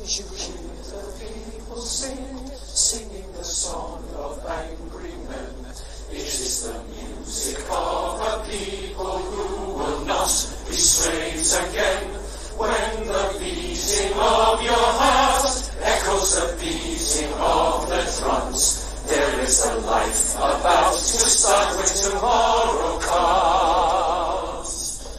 you hear the people singing the song of angry men? It is the music of a people who will not be slaves again. When the beating of your heart echoes the beating of the drums, there is a life about to start when tomorrow comes.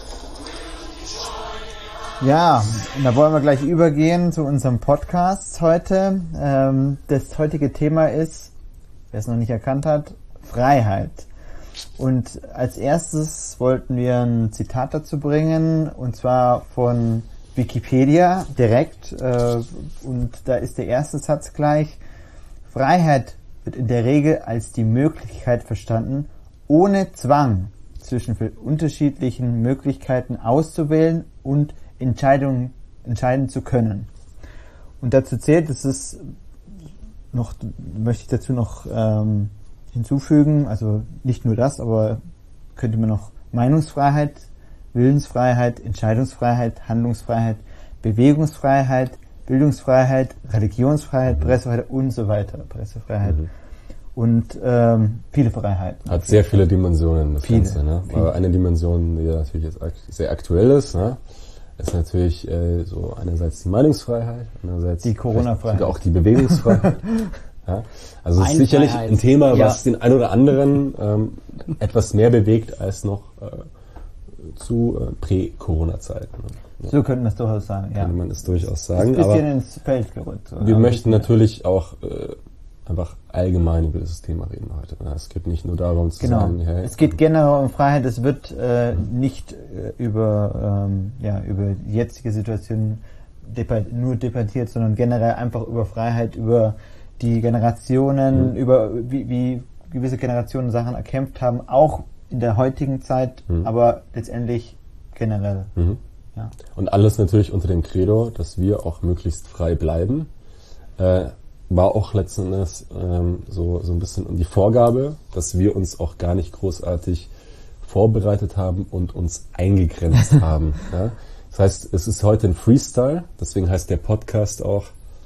Ja, und da wollen wir gleich übergehen zu unserem Podcast heute. Das heutige Thema ist, wer es noch nicht erkannt hat, Freiheit. Und als erstes wollten wir ein Zitat dazu bringen, und zwar von Wikipedia direkt. Und da ist der erste Satz gleich: Freiheit wird in der Regel als die Möglichkeit verstanden, ohne Zwang zwischen unterschiedlichen Möglichkeiten auszuwählen und entscheiden zu können. Und dazu zählt, möchte ich dazu noch hinzufügen, also nicht nur das, aber könnte man noch Meinungsfreiheit, Willensfreiheit, Entscheidungsfreiheit, Handlungsfreiheit, Bewegungsfreiheit, Bildungsfreiheit, Religionsfreiheit, Pressefreiheit und so weiter, Pressefreiheit und viele Freiheiten. Hat sehr viele Dimensionen, das Ganze, ne? Aber eine Dimension, die natürlich jetzt sehr aktuell ist, ne, ist natürlich so einerseits die Meinungsfreiheit, andererseits die Corona-Freiheit, auch die Bewegungsfreiheit. Ja, also es ist sicherlich ein Thema, was den einen oder anderen etwas mehr bewegt als noch zu Prä-Corona-Zeiten. Ne? So könnte man es durchaus sagen, ja. Könnte man es durchaus sagen. Ist ein bisschen ins Feld gerückt. Wir möchten natürlich auch einfach allgemein über dieses Thema reden heute. Es geht nicht nur darum zu sagen, hey, es geht generell um Freiheit. Es wird nicht über die jetzige Situation nur debattiert, sondern generell einfach über Freiheit, über die Generationen, über wie gewisse Generationen Sachen erkämpft haben, auch in der heutigen Zeit, aber letztendlich generell. Ja. Und alles natürlich unter dem Credo, dass wir auch möglichst frei bleiben. War auch letzten Endes so ein bisschen die Vorgabe, dass wir uns auch gar nicht großartig vorbereitet haben und uns eingegrenzt haben. Ja? Das heißt, es ist heute ein Freestyle, deswegen heißt der Podcast auch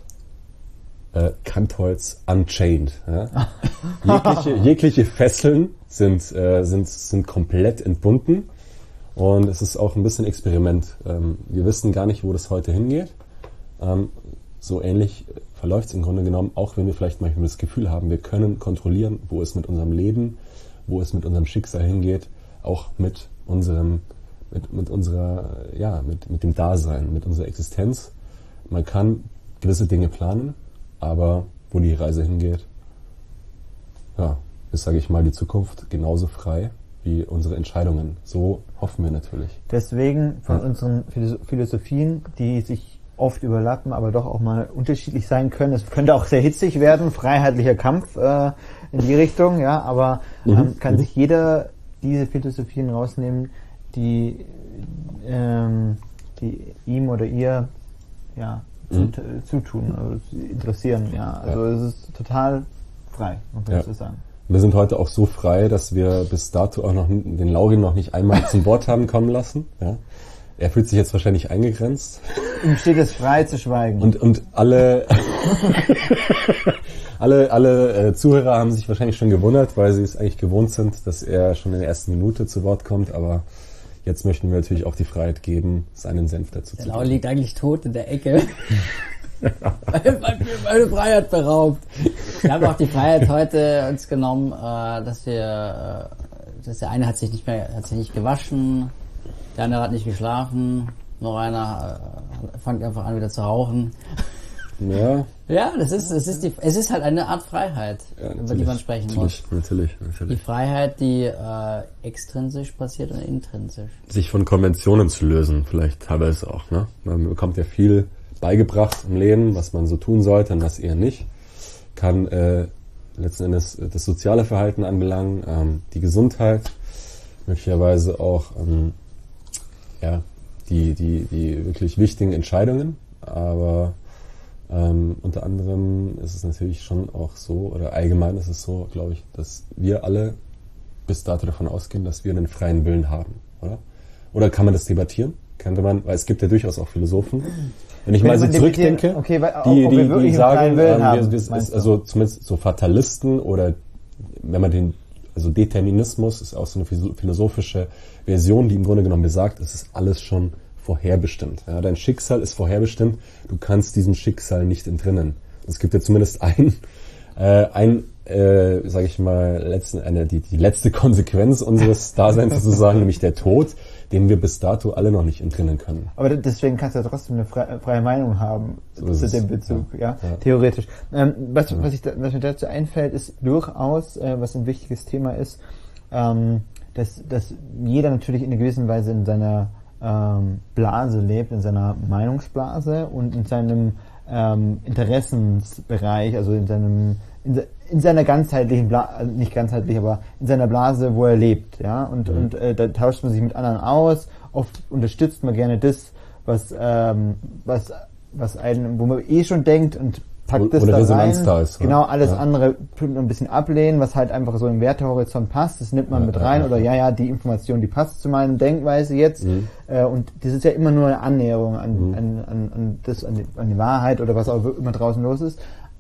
Kantholz Unchained. Ja? Jegliche Fesseln sind komplett entbunden und es ist auch ein bisschen Experiment. Wir wissen gar nicht, wo das heute hingeht. So ähnlich verläuft es im Grunde genommen, auch wenn wir vielleicht manchmal das Gefühl haben, wir können kontrollieren, wo es mit unserem Leben, wo es mit unserem Schicksal hingeht, auch mit dem Dasein, mit unserer Existenz. Man kann gewisse Dinge planen, aber wo die Reise hingeht, ja, ist, sage ich mal, die Zukunft genauso frei wie unsere Entscheidungen. So hoffen wir natürlich. Deswegen von unseren Philosophien, die sich oft überlappen, aber doch auch mal unterschiedlich sein können. Es könnte auch sehr hitzig werden, freiheitlicher Kampf in die Richtung, ja, aber kann sich jeder diese Philosophien rausnehmen, die ihm oder ihr zutun, also interessieren, ja. Also es ist total frei, man kann so sagen. Wir sind heute auch so frei, dass wir bis dato auch noch den Laurin noch nicht einmal zum Wort haben kommen lassen. Ja. Er fühlt sich jetzt wahrscheinlich eingegrenzt. Ihm steht es frei zu schweigen. Und alle Zuhörer haben sich wahrscheinlich schon gewundert, weil sie es eigentlich gewohnt sind, dass er schon in der ersten Minute zu Wort kommt, aber jetzt möchten wir natürlich auch die Freiheit geben, seinen Senf dazu zu geben. Der Laurin liegt eigentlich tot in der Ecke. Meine Freiheit beraubt. Wir haben auch die Freiheit heute uns genommen, dass der eine hat sich nicht gewaschen, der andere hat nicht geschlafen, noch einer fängt einfach an wieder zu rauchen. Ja. Ja, es ist halt eine Art Freiheit, über die man sprechen muss. Natürlich. Die Freiheit, die extrinsisch passiert und intrinsisch. Sich von Konventionen zu lösen, vielleicht teilweise auch, ne? Man bekommt ja viel beigebracht im Leben, was man so tun sollte und was eher nicht. Kann letzten Endes das soziale Verhalten anbelangen, die Gesundheit, möglicherweise auch die wirklich wichtigen Entscheidungen, aber unter anderem ist es natürlich schon auch so, oder allgemein ist es so, glaube ich, dass wir alle bis dato davon ausgehen, dass wir einen freien Willen haben, oder? Oder kann man das debattieren? könnte man, weil es gibt ja durchaus auch Philosophen, wenn ich mal so zurückdenke, okay, weil, die sagen, haben, ist also zumindest so Fatalisten oder wenn man also Determinismus ist auch so eine philosophische Version, die im Grunde genommen besagt, es ist alles schon vorherbestimmt. Ja, dein Schicksal ist vorherbestimmt, du kannst diesem Schicksal nicht entrinnen. Es gibt ja zumindest sage ich mal, die letzte Konsequenz unseres Daseins sozusagen, nämlich der Tod, den wir bis dato alle noch nicht entrinnen können. Aber deswegen kannst du ja trotzdem eine freie Meinung haben So zu ist dem es. Bezug, ja, Ja. theoretisch. Was mir dazu einfällt, ist durchaus, was ein wichtiges Thema ist, dass jeder natürlich in einer gewissen Weise in seiner Blase lebt, in seiner Meinungsblase und in seinem Interessensbereich, also in seiner ganzheitlichen Blase, nicht ganzheitlich, aber in seiner Blase, wo er lebt, ja, und da tauscht man sich mit anderen aus, oft unterstützt man gerne das, was einen, wo man schon denkt und packt das da Resonanz rein. da ist, genau, alles ja. andere tut man ein bisschen ablehnen, was halt einfach so im Wertehorizont passt, das nimmt man mit rein, oder die Information, die passt zu meiner Denkweise jetzt, und das ist ja immer nur eine Annäherung an die Wahrheit oder was auch immer draußen los ist,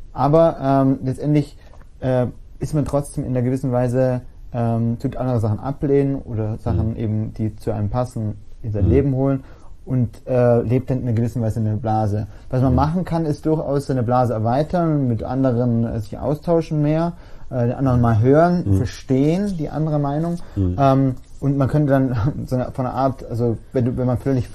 aber letztendlich ist man trotzdem in einer gewissen Weise tut andere Sachen ablehnen oder Sachen eben, die zu einem passen, in sein Leben holen und lebt dann in einer gewissen Weise in einer Blase. Was man machen kann, ist durchaus seine Blase erweitern, mit anderen sich austauschen mehr, den anderen mal hören, verstehen, die andere Meinung. Und man könnte dann von einer Art, also wenn man völlig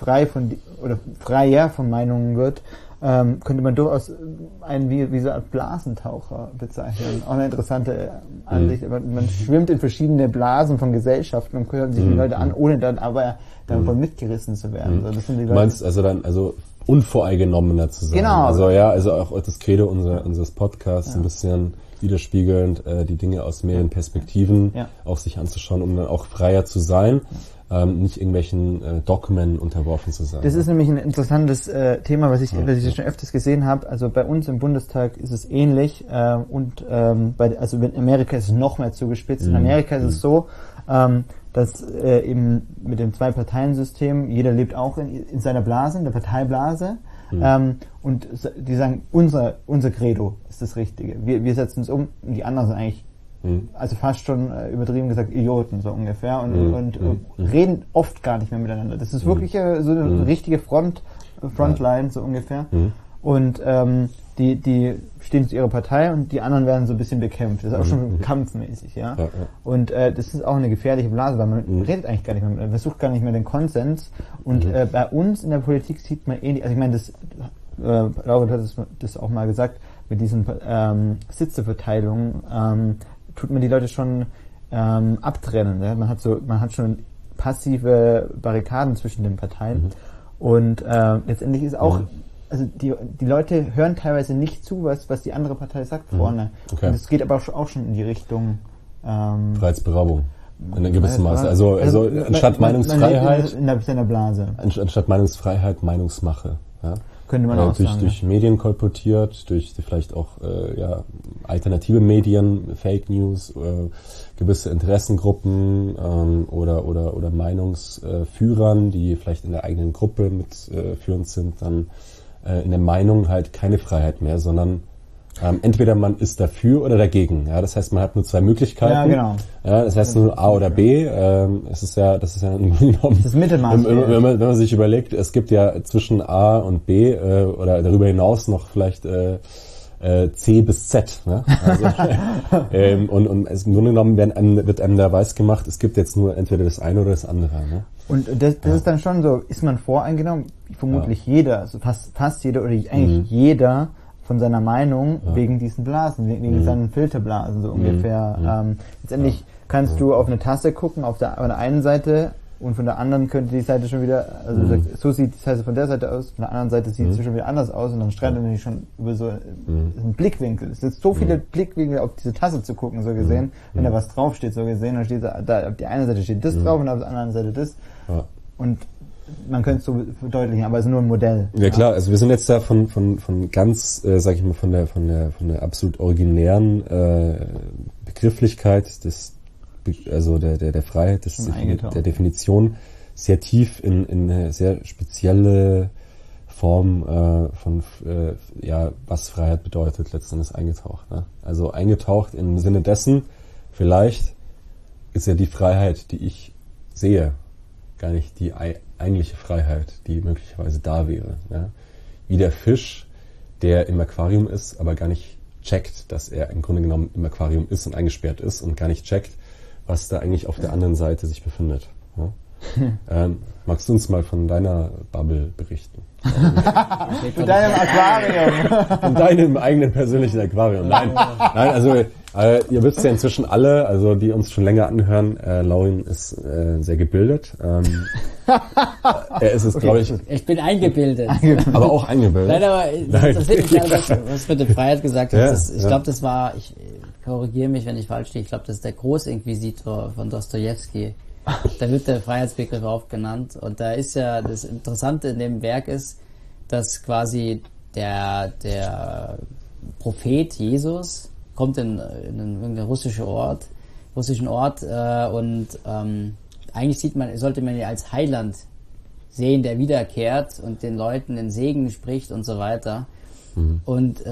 freier von Meinungen wird, könnte man durchaus einen wie so eine Art Blasentaucher bezeichnen. Auch eine interessante Ansicht. Man schwimmt in verschiedene Blasen von Gesellschaften und hört sich die Leute an, ohne dann aber davon mitgerissen zu werden. Also das sind die Leute, Du meinst also unvoreingenommener zu sein. Genau. Also auch das Credo unseres Podcasts ein bisschen widerspiegelnd, die Dinge aus mehreren Perspektiven auch sich anzuschauen, um dann auch freier zu sein. Nicht irgendwelchen Dogmen unterworfen zu sein. Das ist nämlich ein interessantes Thema, was ich schon öfters gesehen habe. Also bei uns im Bundestag ist es ähnlich und also in Amerika ist es noch mehr zugespitzt. In Amerika ist es so, dass eben mit dem Zwei-Parteien-System jeder lebt auch in seiner Blase, in der Parteiblase. Und die sagen, unser Credo ist das Richtige. Wir setzen es um und die anderen sind eigentlich also fast schon übertrieben gesagt Idioten, so ungefähr, und reden oft gar nicht mehr miteinander. Das ist wirklich so eine richtige Frontline, so ungefähr. Und die stehen zu ihrer Partei und die anderen werden so ein bisschen bekämpft. Das ist auch schon kampfmäßig, ja. Und das ist auch eine gefährliche Blase, weil man redet eigentlich gar nicht mehr, man sucht gar nicht mehr den Konsens. Und bei uns in der Politik sieht man ähnlich, also ich meine, Laura hat das auch mal gesagt, mit diesen Sitzeverteilungen tut man die Leute schon abtrennen. Ja? Man hat schon passive Barrikaden zwischen den Parteien. Und letztendlich ist auch, also die Leute hören teilweise nicht zu, was die andere Partei sagt vorne. Okay. Und es geht aber auch schon in die Richtung Freiheitsberaubung. In einem gewissen Maße. Also anstatt Meinungsfreiheit. In seiner Blase. Anstatt Meinungsfreiheit, Meinungsmache. Ja? Könnte man auch sagen. Durch Medien kolportiert, durch vielleicht auch alternative Medien, Fake News, gewisse Interessengruppen oder Meinungsführern, die vielleicht in der eigenen Gruppe mitführend sind, dann in der Meinung halt keine Freiheit mehr, sondern entweder man ist dafür oder dagegen. Ja, das heißt, man hat nur zwei Möglichkeiten. Ja, genau. Ja, das heißt nur A oder B. Das ist ja im Grunde genommen, das Mittelmaß. Wenn man sich überlegt, es gibt ja zwischen A und B oder darüber hinaus noch vielleicht C bis Z. Ne? Also, und im Grunde genommen wird einem da weiß gemacht, es gibt jetzt nur entweder das eine oder das andere. Ne? Und das ist dann schon so, ist man voreingenommen? Vermutlich jeder, also fast jeder oder eigentlich jeder von seiner Meinung wegen diesen Blasen, wegen seinen Filterblasen so ungefähr. Letztendlich kannst du auf eine Tasse gucken, auf der einen Seite, und von der anderen könnte die Seite schon wieder, also so sieht die Tasse von der Seite aus, von der anderen Seite sieht sie schon wieder anders aus, und dann streitet man sich schon über so einen Blickwinkel. Es sind so viele Blickwinkel auf diese Tasse zu gucken, so gesehen, wenn da was draufsteht, so gesehen, dann steht da auf der einen Seite steht das drauf und auf der anderen Seite das. Ja. Und man könnte es so verdeutlichen, aber es ist nur ein Modell. Ja klar, also wir sind jetzt da von ganz, sag ich mal, von der absolut originären Begrifflichkeit der Freiheit, der Definition, sehr tief in eine sehr spezielle Form von was Freiheit bedeutet, letztendlich eingetaucht. Ne? Also eingetaucht im Sinne dessen, vielleicht ist ja die Freiheit, die ich sehe, gar nicht die eigentliche Freiheit, die möglicherweise da wäre. Ja? Wie der Fisch, der im Aquarium ist, aber gar nicht checkt, dass er im Grunde genommen im Aquarium ist und eingesperrt ist und gar nicht checkt, was da eigentlich auf der anderen Seite sich befindet. Ja? Magst du uns mal von deiner Bubble berichten? Von deinem Aquarium. Von deinem eigenen persönlichen Aquarium. Nein, also ihr wisst ja inzwischen alle, also die uns schon länger anhören, Laurin ist sehr gebildet. Er ist es, okay, glaube ich. Ich bin eingebildet. Aber auch eingebildet. Nein, aber das interessiert mich gerade, was mit der Freiheit gesagt hast. Ich glaube, das war, ich korrigiere mich, wenn ich falsch stehe, ich glaube, das ist der Großinquisitor von Dostojewski. Da wird der Freiheitsbegriff oft genannt. Und da ist ja, das Interessante in dem Werk ist, dass quasi der Prophet Jesus kommt in irgendeinen russischen Ort und eigentlich sollte man ihn als Heiland sehen, der wiederkehrt und den Leuten den Segen spricht und so weiter. Mhm. Und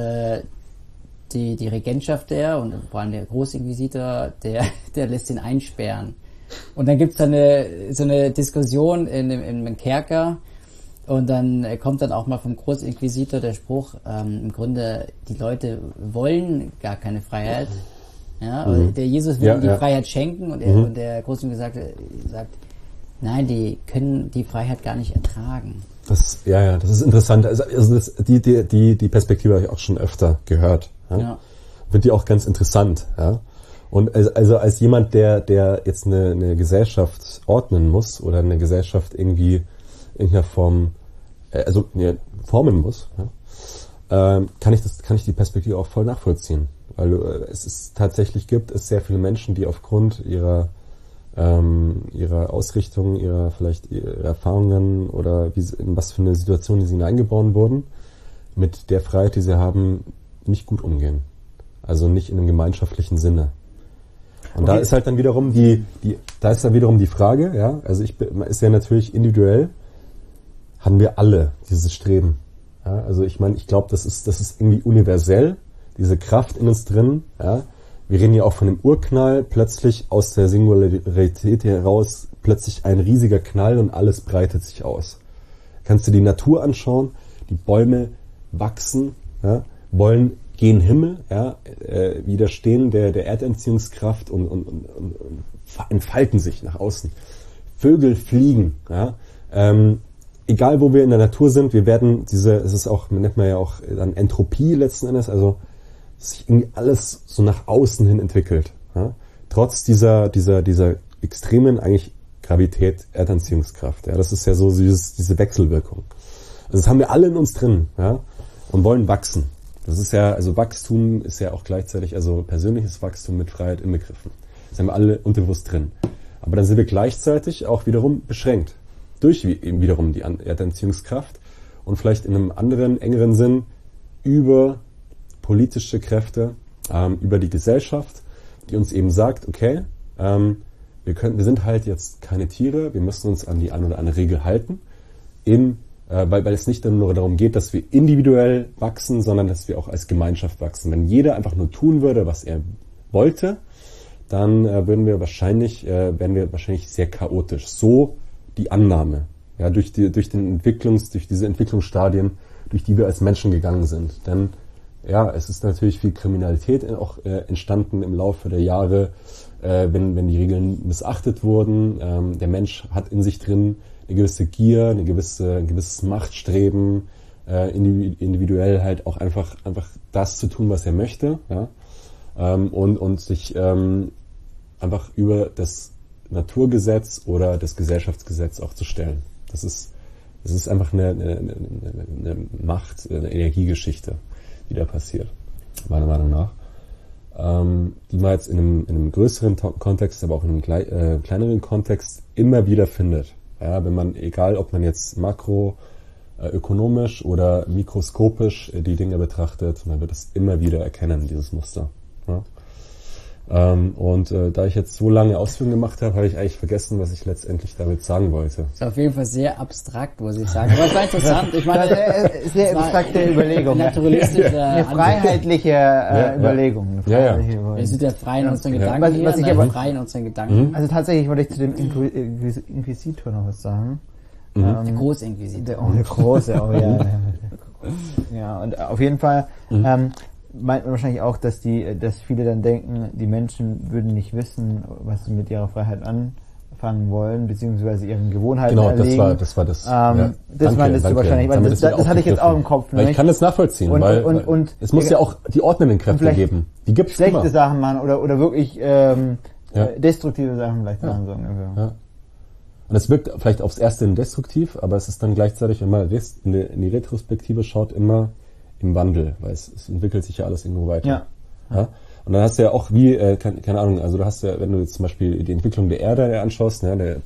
die Regentschaft und vor allem der Großinquisitor, der lässt ihn einsperren. Und dann gibt's dann so eine Diskussion im Kerker und dann kommt dann auch mal vom Großinquisitor der Spruch, im Grunde die Leute wollen gar keine Freiheit. Ja, mhm. Der Jesus will die Freiheit schenken und der Großinquisitor sagt, nein, die können die Freiheit gar nicht ertragen. Das ist interessant. Also die Perspektive habe ich auch schon öfter gehört. Ja. Finde die auch ganz interessant, ja. Und also als jemand, der jetzt eine Gesellschaft ordnen muss oder eine Gesellschaft irgendwie in irgendeiner Form formen muss, ja, kann ich die Perspektive auch voll nachvollziehen. Weil es tatsächlich gibt sehr viele Menschen, die aufgrund ihrer Ausrichtung, ihrer Erfahrungen oder in was für eine Situation die sie hineingeboren wurden, mit der Freiheit, die sie haben, nicht gut umgehen. Also nicht in einem gemeinschaftlichen Sinne. Und okay. Da ist halt dann wiederum die Frage, ja, also ist ja natürlich individuell, haben wir alle dieses Streben. Ja, also ich meine, ich glaube, das ist irgendwie universell, diese Kraft in uns drin, ja. Wir reden ja auch von dem Urknall, plötzlich aus der Singularität heraus, plötzlich ein riesiger Knall und alles breitet sich aus. Kannst du die Natur anschauen, die Bäume wachsen, ja, wollen gen Himmel, ja, widerstehen der Erdanziehungskraft und entfalten sich nach außen. Vögel fliegen, ja. Egal wo wir in der Natur sind, wir werden es ist auch, nennt man ja auch dann Entropie letzten Endes, also sich irgendwie alles so nach außen hin entwickelt, ja. Trotz dieser extremen eigentlich Gravität, Erdanziehungskraft, ja. Das ist ja so diese Wechselwirkung. Also das haben wir alle in uns drin, ja, und wollen wachsen. Das ist ja, also Wachstum ist ja auch gleichzeitig, also persönliches Wachstum mit Freiheit inbegriffen. Das haben wir alle unterbewusst drin. Aber dann sind wir gleichzeitig auch wiederum beschränkt. Durch eben wiederum die Erdanziehungskraft und vielleicht in einem anderen, engeren Sinn über politische Kräfte, über die Gesellschaft, die uns eben sagt, okay, wir sind halt jetzt keine Tiere, wir müssen uns an die eine oder andere Regel halten, weil es nicht nur darum geht, dass wir individuell wachsen, sondern dass wir auch als Gemeinschaft wachsen. Wenn jeder einfach nur tun würde, was er wollte, dann wären wir wahrscheinlich sehr chaotisch. So die Annahme, ja, durch diese Entwicklungsstadien, durch die wir als Menschen gegangen sind. Denn ja, es ist natürlich viel Kriminalität auch entstanden im Laufe der Jahre, wenn die Regeln missachtet wurden. Der Mensch hat in sich drin eine gewisse Gier, ein gewisses Machtstreben, individuell halt auch einfach das zu tun, was er möchte, ja, und sich einfach über das Naturgesetz oder das Gesellschaftsgesetz auch zu stellen. Das ist einfach eine Macht, eine Energiegeschichte, die da passiert, meiner Meinung nach. Die man jetzt in einem größeren Kontext, aber auch in einem kleineren Kontext immer wieder findet. Ja, egal ob man jetzt makroökonomisch oder mikroskopisch die Dinge betrachtet, man wird es immer wieder erkennen, dieses Muster. Ja. Da ich jetzt so lange Ausführungen gemacht habe, habe ich eigentlich vergessen, was ich letztendlich damit sagen wollte. Ist auf jeden Fall sehr abstrakt, muss ich sagen. Aber es war interessant. Ich meine, sehr abstrakte Überlegung. Naturalistische Eine freiheitliche Überlegung. Wir sind ja frei in unseren Gedanken. Frei in unseren Gedanken. Also tatsächlich wollte ich zu dem Inquisitor noch was sagen. Der Großinquisitor. Der große, ja. Ja, und auf jeden Fall meint man wahrscheinlich auch, dass viele dann denken, die Menschen würden nicht wissen, was sie mit ihrer Freiheit anfangen wollen, beziehungsweise ihren Gewohnheiten erlegen. Genau, das war das. Das meintest du wahrscheinlich, weil das hatte ich jetzt auch im Kopf. Weil ich kann das nachvollziehen, weil es muss ja auch die ordnenden Kräfte geben. Die gibt's schlechte immer. Sachen machen oder wirklich destruktive Sachen vielleicht machen. So ungefähr. Ja. Und es wirkt vielleicht aufs Erste destruktiv, aber es ist dann gleichzeitig, wenn man in die Retrospektive schaut, immer im Wandel, weil es entwickelt sich ja alles irgendwo weiter. Ja? Und dann hast du ja auch keine Ahnung, also du hast ja, wenn du jetzt zum Beispiel die Entwicklung der Erde anschaust,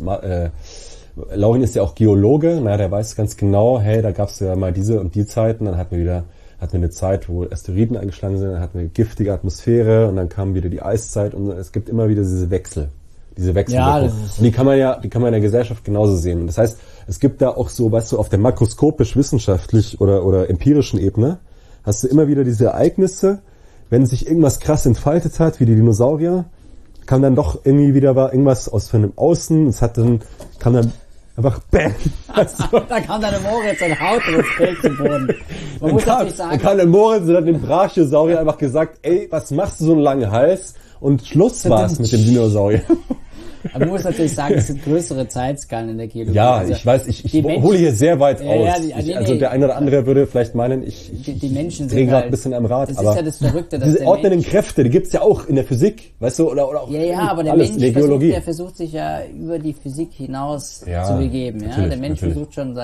Laurin ist ja auch Geologe, der weiß ganz genau, hey, da gab es ja mal diese und die Zeiten, dann hatten wir eine Zeit, wo Asteroiden eingeschlagen sind, dann hatten wir giftige Atmosphäre und dann kam wieder die Eiszeit und es gibt immer wieder diese Wechsel. Ja, und die kann man ja in der Gesellschaft genauso sehen. Und das heißt, es gibt da auch so, weißt du, auf der makroskopisch-wissenschaftlich oder empirischen Ebene hast du immer wieder diese Ereignisse, wenn sich irgendwas krass entfaltet hat, wie die Dinosaurier, kam dann doch irgendwie wieder irgendwas von dem Außen, kam dann einfach BÄM! Da kam dann der Moritz und haut ins Feld zu Boden. Dann kam der Moritz und hat dem Brachiosaurier einfach gesagt, ey, was machst du so einen langen Hals? Und Schluss war's mit dem Dinosaurier. Aber man muss natürlich sagen, es sind größere Zeitskalen in der Geologie. Ja, also, ich weiß, ich hole hier sehr weit aus. Also der eine oder andere würde vielleicht meinen, ich drehe gerade ein bisschen am Rad. Das aber ist ja das Verrückte, dass diese ordnenden Kräfte, die gibt's ja auch in der Physik, weißt du, oder auch aber der alles Mensch in der Geologie. versucht sich ja über die Physik hinaus zu begeben. Ja? Der Mensch versucht schon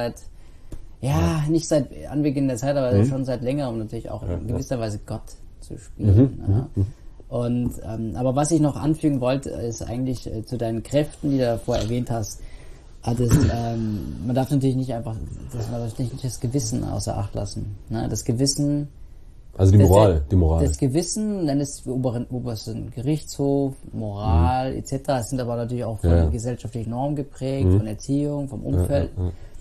nicht seit Anbeginn der Zeit, aber schon seit längerem natürlich auch in gewisser Weise Gott zu spielen. Und aber was ich noch anfügen wollte, ist eigentlich zu deinen Kräften, die du davor erwähnt hast. Man darf natürlich nicht das Gewissen außer Acht lassen. Ne? Das Gewissen. Also die Moral. Das Gewissen, nennt es obersten Gerichtshof, Moral etc. Es sind aber natürlich auch von gesellschaftlichen Normen geprägt, von Erziehung, vom Umfeld.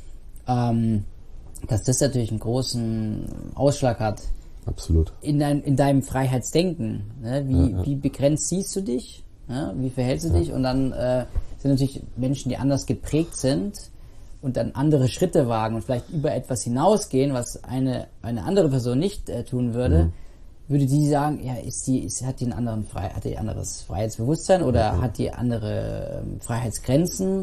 Dass das natürlich einen großen Ausschlag hat. Absolut. In deinem Freiheitsdenken. Ne? Wie begrenzt siehst du dich? Ne? Wie verhältst du dich? Und dann sind natürlich Menschen, die anders geprägt sind und dann andere Schritte wagen und vielleicht über etwas hinausgehen, was eine andere Person nicht tun würde, würde die sagen, ja, hat die ein anderes Freiheitsbewusstsein oder hat die andere Freiheitsgrenzen?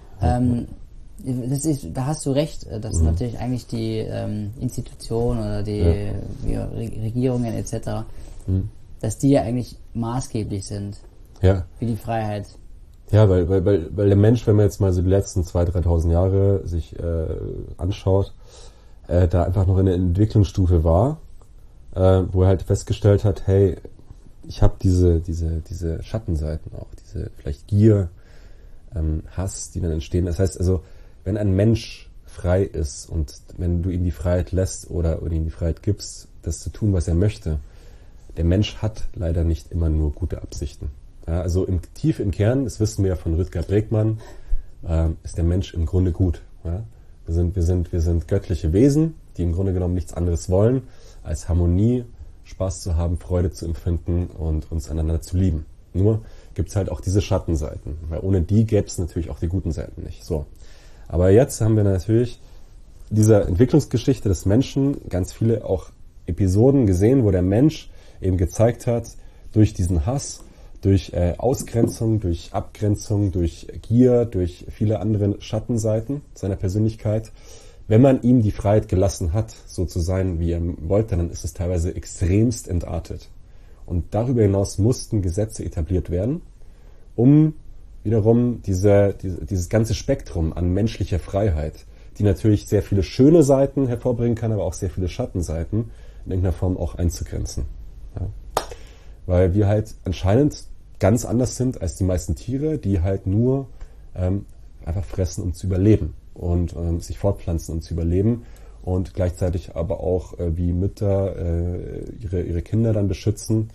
Da hast du recht, dass natürlich eigentlich die Institutionen oder die Regierungen etc., dass die ja eigentlich maßgeblich sind für die Freiheit. Ja, weil der Mensch, wenn man jetzt mal so die letzten 2.000, 3.000 Jahre sich anschaut, da einfach noch in der Entwicklungsstufe war, wo er halt festgestellt hat, hey, ich habe diese Schattenseiten auch, diese vielleicht Gier, Hass, die dann entstehen. Das heißt also, wenn ein Mensch frei ist und wenn du ihm die Freiheit lässt oder ihm die Freiheit gibst, das zu tun, was er möchte, der Mensch hat leider nicht immer nur gute Absichten. Ja, also tief im Kern, das wissen wir ja von Rutger Bregmann, ist der Mensch im Grunde gut. Ja? Wir sind göttliche Wesen, die im Grunde genommen nichts anderes wollen, als Harmonie, Spaß zu haben, Freude zu empfinden und uns einander zu lieben. Nur gibt's halt auch diese Schattenseiten, weil ohne die gäbe es natürlich auch die guten Seiten nicht. So. Aber jetzt haben wir natürlich dieser Entwicklungsgeschichte des Menschen ganz viele auch Episoden gesehen, wo der Mensch eben gezeigt hat, durch diesen Hass, durch Ausgrenzung, durch Abgrenzung, durch Gier, durch viele andere Schattenseiten seiner Persönlichkeit, wenn man ihm die Freiheit gelassen hat, so zu sein, wie er wollte, dann ist es teilweise extremst entartet. Und darüber hinaus mussten Gesetze etabliert werden, um wiederum dieses ganze Spektrum an menschlicher Freiheit, die natürlich sehr viele schöne Seiten hervorbringen kann, aber auch sehr viele Schattenseiten in irgendeiner Form auch einzugrenzen. Ja. Weil wir halt anscheinend ganz anders sind als die meisten Tiere, die halt nur einfach fressen, um zu überleben und sich fortpflanzen, um zu überleben und gleichzeitig aber auch wie Mütter ihre Kinder dann beschützen,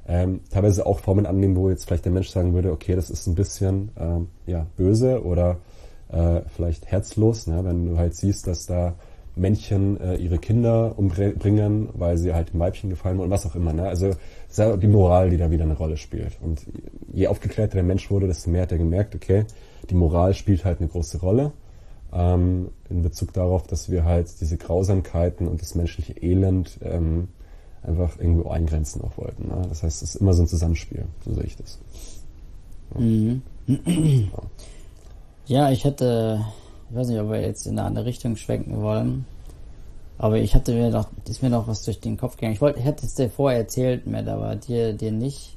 teilweise auch Formen annehmen, wo jetzt vielleicht der Mensch sagen würde, okay, das ist ein bisschen böse oder vielleicht herzlos, ne? Wenn du halt siehst, dass da Männchen ihre Kinder umbringen, weil sie halt dem Weibchen gefallen wollen und was auch immer. Ne? Also es ist ja die Moral, die da wieder eine Rolle spielt. Und je aufgeklärter der Mensch wurde, desto mehr hat er gemerkt, okay, die Moral spielt halt eine große Rolle in Bezug darauf, dass wir halt diese Grausamkeiten und das menschliche Elend einfach irgendwo eingrenzen auch wollten. Ne? Das heißt, es ist immer so ein Zusammenspiel, so sehe ich das. Ja. Mhm. Ja, ich weiß nicht, ob wir jetzt in eine andere Richtung schwenken wollen, aber ist mir noch was durch den Kopf gegangen. Ich hätte es dir vorher erzählt, Matt, aber dir nicht.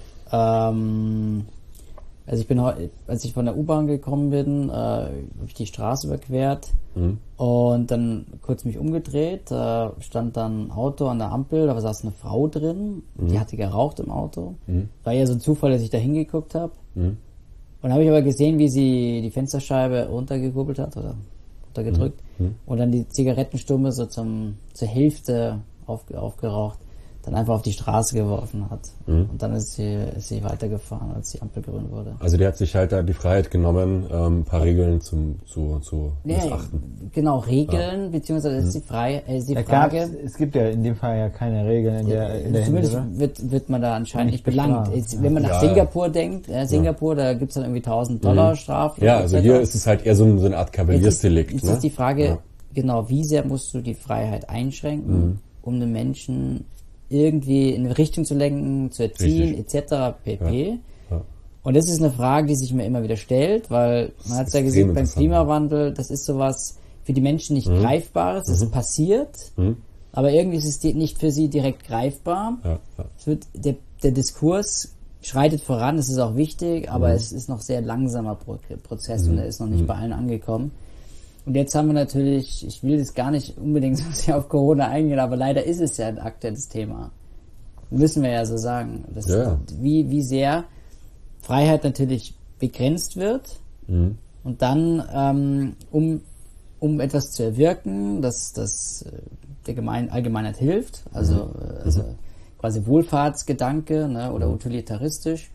Also als ich von der U-Bahn gekommen bin, habe ich die Straße überquert und dann kurz mich umgedreht, stand dann ein Auto an der Ampel, da saß eine Frau drin, die hatte geraucht im Auto. War ja so ein Zufall, dass ich da hingeguckt habe. Und habe ich aber gesehen, wie sie die Fensterscheibe runtergekurbelt hat oder runtergedrückt und dann die Zigarettenstumme so zur Hälfte aufgeraucht, dann einfach auf die Straße geworfen hat. Und dann ist sie weitergefahren, als die Ampel grün wurde. Also die hat sich halt da die Freiheit genommen, ein paar Regeln zu missachten. Genau, Regeln, beziehungsweise ist die Frage. Es gibt ja in dem Fall ja keine Regeln in der zumindest wird man da anscheinend nicht belangt. Wenn man nach Singapur denkt, Singapur, da gibt's dann irgendwie $1.000 Strafe. Ja, also hier ist es halt eher so eine Art Kavaliersdelikt. Jetzt ist die Frage, genau, wie sehr musst du die Freiheit einschränken, um den Menschen irgendwie in eine Richtung zu lenken, zu erziehen, etc. pp. Ja. Und das ist eine Frage, die sich mir immer wieder stellt, weil man hat es ja gesehen beim Klimawandel, das ist sowas für die Menschen nicht Greifbares, es ist passiert, aber irgendwie ist es nicht für sie direkt greifbar. Es wird, der Diskurs schreitet voran, es ist auch wichtig, aber es ist noch sehr langsamer Prozess und er ist noch nicht bei allen angekommen. Und jetzt haben wir natürlich, ich will das gar nicht unbedingt so sehr auf Corona eingehen, aber leider ist es ja ein aktuelles Thema. Müssen wir ja so sagen. Wie sehr Freiheit natürlich begrenzt wird und dann, um etwas zu erwirken, das der Allgemeinheit hilft, also quasi Wohlfahrtsgedanke, ne, oder utilitaristisch,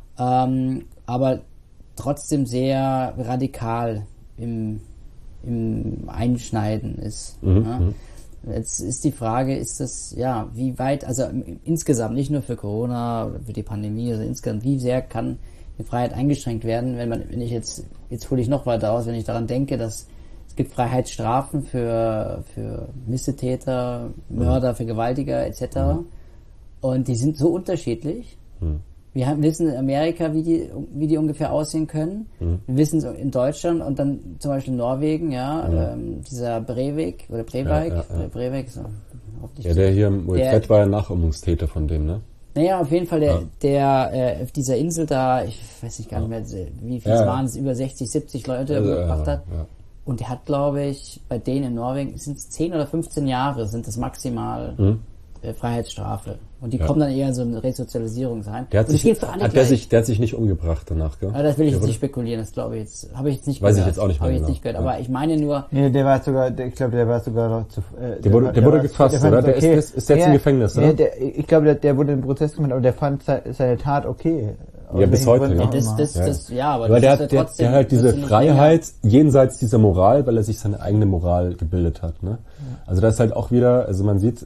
aber trotzdem sehr radikal im Einschneiden ist. Jetzt ist die Frage, ist das, wie weit, also insgesamt, nicht nur für Corona oder für die Pandemie, also insgesamt, wie sehr kann die Freiheit eingeschränkt werden, wenn ich jetzt hole ich noch weiter aus, wenn ich daran denke, dass es gibt Freiheitsstrafen für Missetäter, Mörder, Vergewaltiger etc. Und die sind so unterschiedlich. Wir wissen in Amerika, wie die ungefähr aussehen können. Wir wissen es in Deutschland und dann zum Beispiel in Norwegen, dieser Breivik, Breivik, so, der hier war ja Nachahmungstäter von dem, ne? Naja, auf jeden Fall der auf dieser Insel da, ich weiß nicht gar nicht mehr, wie viel es waren, es über 60, 70 Leute umgebracht hat. Und der hat, glaube ich, bei denen in Norwegen, sind es 10 oder 15 Jahre, sind das maximal Freiheitsstrafe. Und die kommen dann eher in so eine Resozialisierungsheim. Der hat sich nicht umgebracht danach, gell? Aber das will ich jetzt nicht spekulieren, das glaube ich jetzt, habe ich jetzt nicht gehört. Weiß ich jetzt auch nicht mehr genau. Nicht gehört, aber ich meine nur... Nee, der war sogar noch zu... Der wurde gefasst, oder? Der ist jetzt im Gefängnis, oder? Ich glaube, der wurde in Prozess gemacht, aber der fand seine Tat okay. Ja, bis heute, ja. Aber der hat halt diese Freiheit jenseits dieser Moral, weil er sich seine eigene Moral gebildet hat, ne? Also das ist halt auch wieder, also man sieht,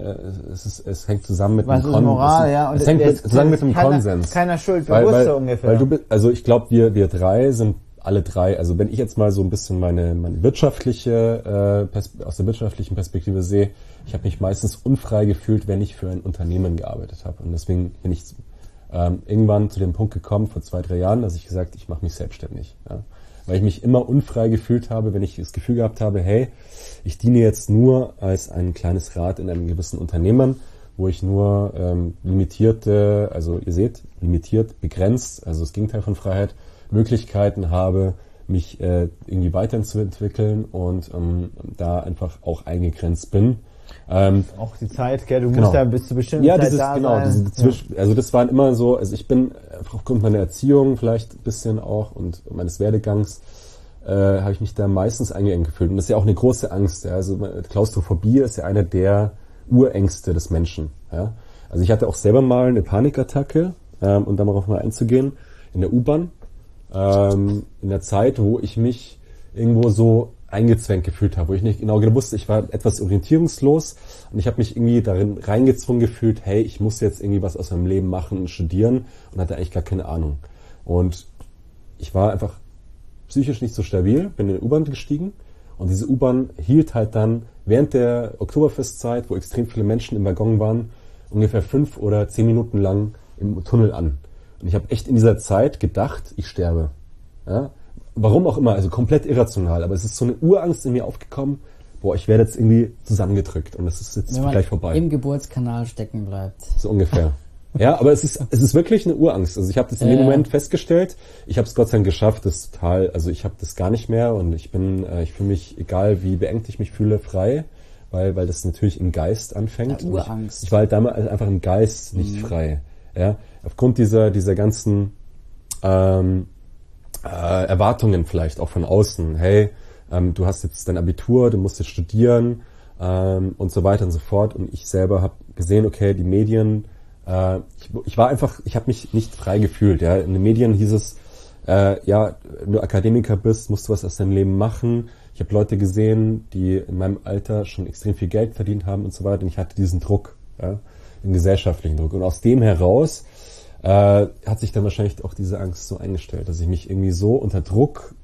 es hängt zusammen mit dem Konsens. Es hängt zusammen mit dem Konsens. Keiner Schuld bewusst so ungefähr. Also ich glaube, wir drei sind alle drei, also wenn ich jetzt mal so ein bisschen meine wirtschaftliche, aus der wirtschaftlichen Perspektive sehe, ich habe mich meistens unfrei gefühlt, wenn ich für ein Unternehmen gearbeitet habe. Und deswegen bin ich irgendwann zu dem Punkt gekommen, vor 2-3 Jahren, dass ich gesagt, ich mache mich selbstständig. Ja? Weil ich mich immer unfrei gefühlt habe, wenn ich das Gefühl gehabt habe, hey, ich diene jetzt nur als ein kleines Rad in einem gewissen Unternehmen, wo ich nur limitierte, also ihr seht, limitiert, begrenzt, also das Gegenteil von Freiheit, Möglichkeiten habe, mich irgendwie weiterzuentwickeln und da einfach auch eingegrenzt bin. Auch die Zeit, gell, du musst da bis zu bestimmten Zeit da sein. Also das waren immer so, also ich bin aufgrund meiner Erziehung vielleicht ein bisschen auch und meines Werdegangs habe ich mich da meistens eingeengt gefühlt. Und das ist ja auch eine große Angst. Ja? Also Klaustrophobie ist ja eine der Urängste des Menschen. Ja? Also ich hatte auch selber mal eine Panikattacke, um darauf mal einzugehen, in der U-Bahn, in der Zeit, wo ich mich irgendwo so eingezwängt gefühlt habe, wo ich nicht genau wusste, ich war etwas orientierungslos und ich habe mich irgendwie darin reingezwungen gefühlt, hey, ich muss jetzt irgendwie was aus meinem Leben machen und studieren und hatte eigentlich gar keine Ahnung. Und ich war einfach psychisch nicht so stabil, bin in die U-Bahn gestiegen und diese U-Bahn hielt halt dann während der Oktoberfestzeit, wo extrem viele Menschen im Waggon waren, ungefähr 5 oder 10 Minuten lang im Tunnel an. Und ich habe echt in dieser Zeit gedacht, ich sterbe. Ja? Warum auch immer, also komplett irrational, aber es ist so eine Urangst in mir aufgekommen, boah, ich werde jetzt irgendwie zusammengedrückt und das ist jetzt gleich vorbei. Im Geburtskanal stecken bleibt. So ungefähr. Ja, aber es ist wirklich eine Urangst. Also ich habe das in dem Moment festgestellt. Ich habe es Gott sei Dank geschafft, ich habe das gar nicht mehr und ich fühle mich, egal wie beengt ich mich fühle, frei, weil das natürlich im Geist anfängt. Ja, Urangst. Ich war halt damals einfach im Geist nicht frei. Ja, aufgrund dieser ganzen Erwartungen vielleicht auch von außen. Hey, du hast jetzt dein Abitur, du musst jetzt studieren und so weiter und so fort. Und ich selber habe gesehen, okay, die Medien, ich habe mich nicht frei gefühlt. Ja, in den Medien hieß es, wenn du Akademiker bist, musst du was aus deinem Leben machen. Ich habe Leute gesehen, die in meinem Alter schon extrem viel Geld verdient haben und so weiter. Und ich hatte diesen Druck, ja, den gesellschaftlichen Druck. Und aus dem heraus hat sich dann wahrscheinlich auch diese Angst so eingestellt, dass ich mich irgendwie so unter Druck,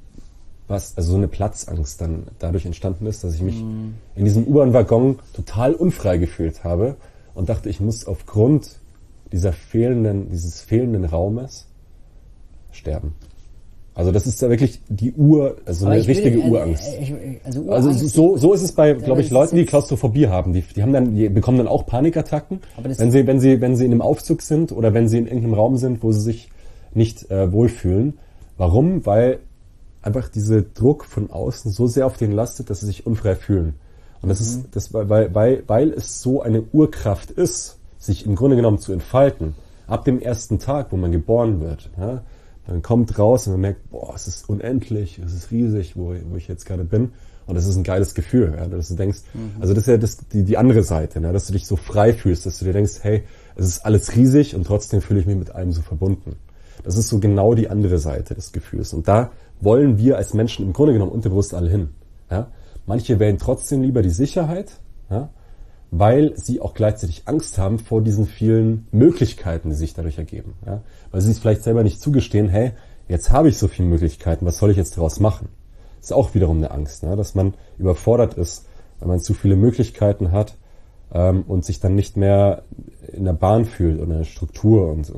also so eine Platzangst dann dadurch entstanden ist, dass ich mich in diesem U-Bahn-Waggon total unfrei gefühlt habe und dachte, ich muss aufgrund dieses fehlenden Raumes sterben. Also das ist ja wirklich eine richtige Urangst. Also so ist es bei, glaube ich, Leuten, die Klaustrophobie haben. Die bekommen dann auch Panikattacken, wenn sie in einem Aufzug sind oder wenn sie in irgendeinem Raum sind, wo sie sich nicht wohlfühlen. Warum? Weil einfach dieser Druck von außen so sehr auf denen lastet, dass sie sich unfrei fühlen. Und das ist weil es so eine Urkraft ist, sich im Grunde genommen zu entfalten. Ab dem ersten Tag, wo man geboren wird, ja, man kommt raus und man merkt, boah, es ist unendlich, es ist riesig, wo ich jetzt gerade bin. Und das ist ein geiles Gefühl, ja, dass du denkst, also das ist ja die andere Seite, ne, dass du dich so frei fühlst, dass du dir denkst, hey, es ist alles riesig und trotzdem fühle ich mich mit allem so verbunden. Das ist so genau die andere Seite des Gefühls. Und da wollen wir als Menschen im Grunde genommen unterbewusst alle hin. Ja. Manche wählen trotzdem lieber die Sicherheit, ja, weil sie auch gleichzeitig Angst haben vor diesen vielen Möglichkeiten, die sich dadurch ergeben. Ja? Weil sie es vielleicht selber nicht zugestehen, hey, jetzt habe ich so viele Möglichkeiten, was soll ich jetzt daraus machen? Das ist auch wiederum eine Angst, ne? Dass man überfordert ist, weil man zu viele Möglichkeiten hat und sich dann nicht mehr in der Bahn fühlt oder in der Struktur und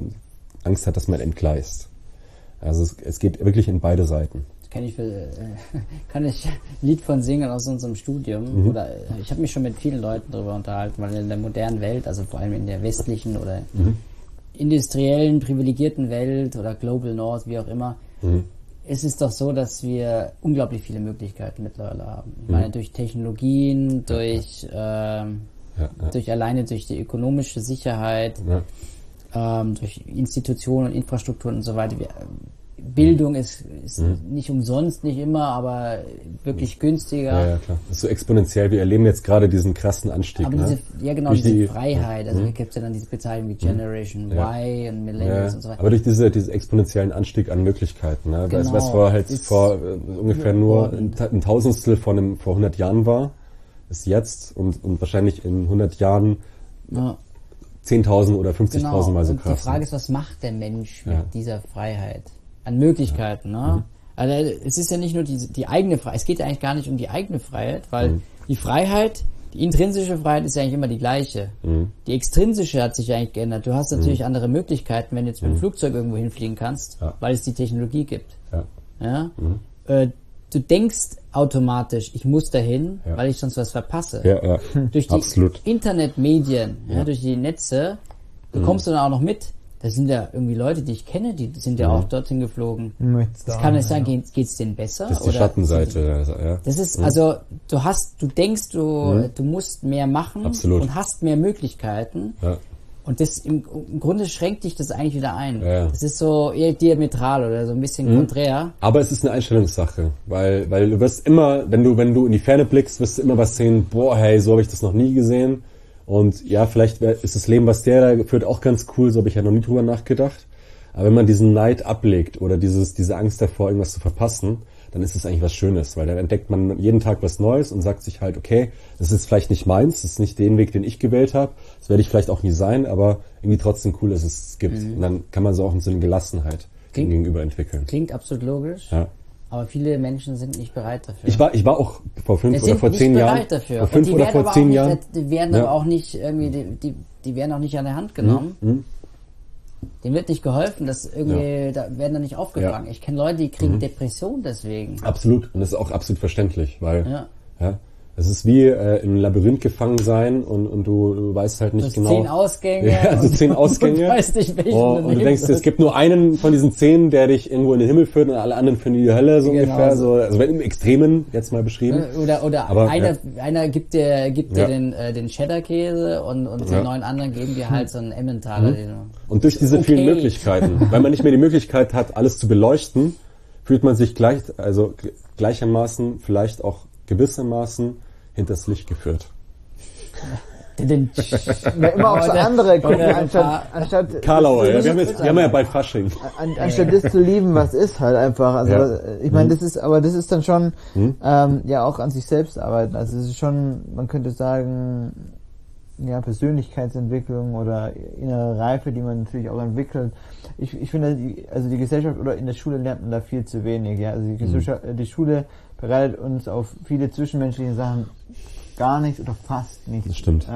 Angst hat, dass man entgleist. Also es geht wirklich in beide Seiten. Kann ich ein Lied von singen aus unserem Studium. Oder ich habe mich schon mit vielen Leuten darüber unterhalten, weil in der modernen Welt, also vor allem in der westlichen oder industriellen, privilegierten Welt oder Global North, wie auch immer, es ist doch so, dass wir unglaublich viele Möglichkeiten mittlerweile haben. Ich meine, durch Technologien, durch alleine durch die ökonomische Sicherheit, durch Institutionen und Infrastrukturen und so weiter. Bildung ist nicht umsonst, nicht immer, aber wirklich günstiger. Ja, klar. Das ist so exponentiell. Wir erleben jetzt gerade diesen krassen Anstieg. Aber diese Freiheit. Also hier gibt es ja dann diese Bezeichnung wie Generation Y und Millennials und so weiter. Aber durch diese exponentiellen Anstieg an Möglichkeiten. Ne? Genau. Was vor ungefähr nur ein Tausendstel vor 100 Jahren war, ist jetzt und wahrscheinlich in 100 Jahren 10.000 oder 50.000 Mal so krass. Die Frage ist, was macht der Mensch mit dieser Freiheit? An Möglichkeiten, ne? Also es ist ja nicht nur die eigene Freiheit, es geht ja eigentlich gar nicht um die eigene Freiheit, weil die Freiheit, die intrinsische Freiheit ist ja eigentlich immer die gleiche. Die extrinsische hat sich eigentlich geändert. Du hast natürlich andere Möglichkeiten, wenn du jetzt mit dem Flugzeug irgendwo hinfliegen kannst, weil es die Technologie gibt. Ja? Du denkst automatisch, ich muss dahin, weil ich sonst was verpasse. Durch die Internetmedien, durch die Netze, bekommst du dann auch noch mit. Da sind ja irgendwie Leute, die ich kenne, die sind ja auch dorthin geflogen. Das kann nicht sein, geht's denen besser? Das ist die Schattenseite. Das ist, also, du denkst, du musst mehr machen und hast mehr Möglichkeiten. Und das im Grunde schränkt dich das eigentlich wieder ein. Das ist so eher diametral oder so ein bisschen konträr. Aber es ist eine Einstellungssache, weil du wirst immer, wenn du in die Ferne blickst, wirst du immer was sehen, boah, hey, so habe ich das noch nie gesehen. Und ja, vielleicht ist das Leben, was der da führt, auch ganz cool, so habe ich ja noch nie drüber nachgedacht. Aber wenn man diesen Neid ablegt oder diese Angst davor, irgendwas zu verpassen, dann ist es eigentlich was Schönes, weil dann entdeckt man jeden Tag was Neues und sagt sich halt, okay, das ist vielleicht nicht meins, das ist nicht den Weg, den ich gewählt habe, das werde ich vielleicht auch nie sein, aber irgendwie trotzdem cool, dass es gibt. Und dann kann man so auch so eine Gelassenheit gegenüber entwickeln. Klingt absolut logisch, ja. Aber viele Menschen sind nicht bereit dafür. Ich war auch vor 5 oder vor 10 Jahren. Dafür. Vor 5 oder vor 10 Jahren. Die werden aber auch nicht irgendwie, die werden auch nicht an der Hand genommen. Dem wird nicht geholfen, dass irgendwie, da werden dann nicht aufgefangen. Ja. Ich kenne Leute, die kriegen Depressionen deswegen. Absolut. Und das ist auch absolut verständlich, weil, es ist wie im Labyrinth gefangen sein und du weißt halt nicht genau. 10 Ausgänge. Ja, also 10 Ausgänge. Und weißt nicht, welchen und du denkst, es gibt nur einen von diesen 10, der dich irgendwo in den Himmel führt und alle anderen führen in die Hölle, so ungefähr. So. Also im Extremen jetzt mal beschrieben. Oder aber, einer gibt dir den Cheddar-Käse und den 9 anderen geben dir halt so einen Emmentaler. Und durch diese vielen Möglichkeiten, weil man nicht mehr die Möglichkeit hat, alles zu beleuchten, fühlt man sich gleichermaßen, vielleicht auch gewissermaßen hinters Licht geführt. Ja, immer auch so andere gucken, anstatt Karlauer, wir haben ja bald Fasching. Anstatt das zu lieben, was ist halt einfach. Also ich meine, das ist dann schon ja auch an sich selbst arbeiten. Also es ist schon, man könnte sagen, ja, Persönlichkeitsentwicklung oder innere Reife, die man natürlich auch entwickelt. Ich finde, die Gesellschaft oder in der Schule lernt man da viel zu wenig. Ja, also die Schule bereitet uns auf viele zwischenmenschliche Sachen gar nicht oder fast nicht. Das stimmt.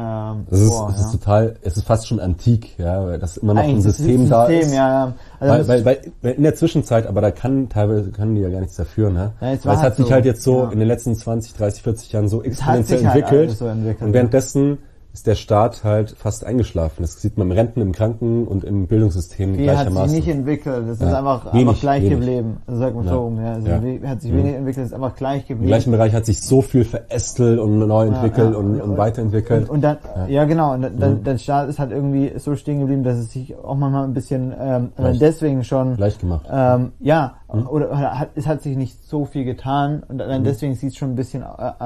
Es ist fast schon antik, ja, weil das immer noch ein System da ist. Ja. Also weil in der Zwischenzeit, aber da kann die ja gar nichts dafür, ne? Ja, weil es hat sich halt jetzt so in den letzten 20, 30, 40 Jahren so exponentiell entwickelt. Und währenddessen ist der Staat halt fast eingeschlafen. Das sieht man im Renten, im Kranken- und im Bildungssystem gleichermaßen. Hat sich nicht entwickelt, das ist einfach gleich geblieben. Also sagt man so rum, hat sich wenig entwickelt, ist einfach gleich geblieben. Im gleichen Bereich hat sich so viel verästelt und neu entwickelt und weiterentwickelt. Und dann, genau, und dann der Staat ist halt irgendwie so stehen geblieben, dass es sich auch manchmal ein bisschen deswegen schon leicht gemacht. Oder es hat sich nicht so viel getan und dann deswegen sieht es schon ein bisschen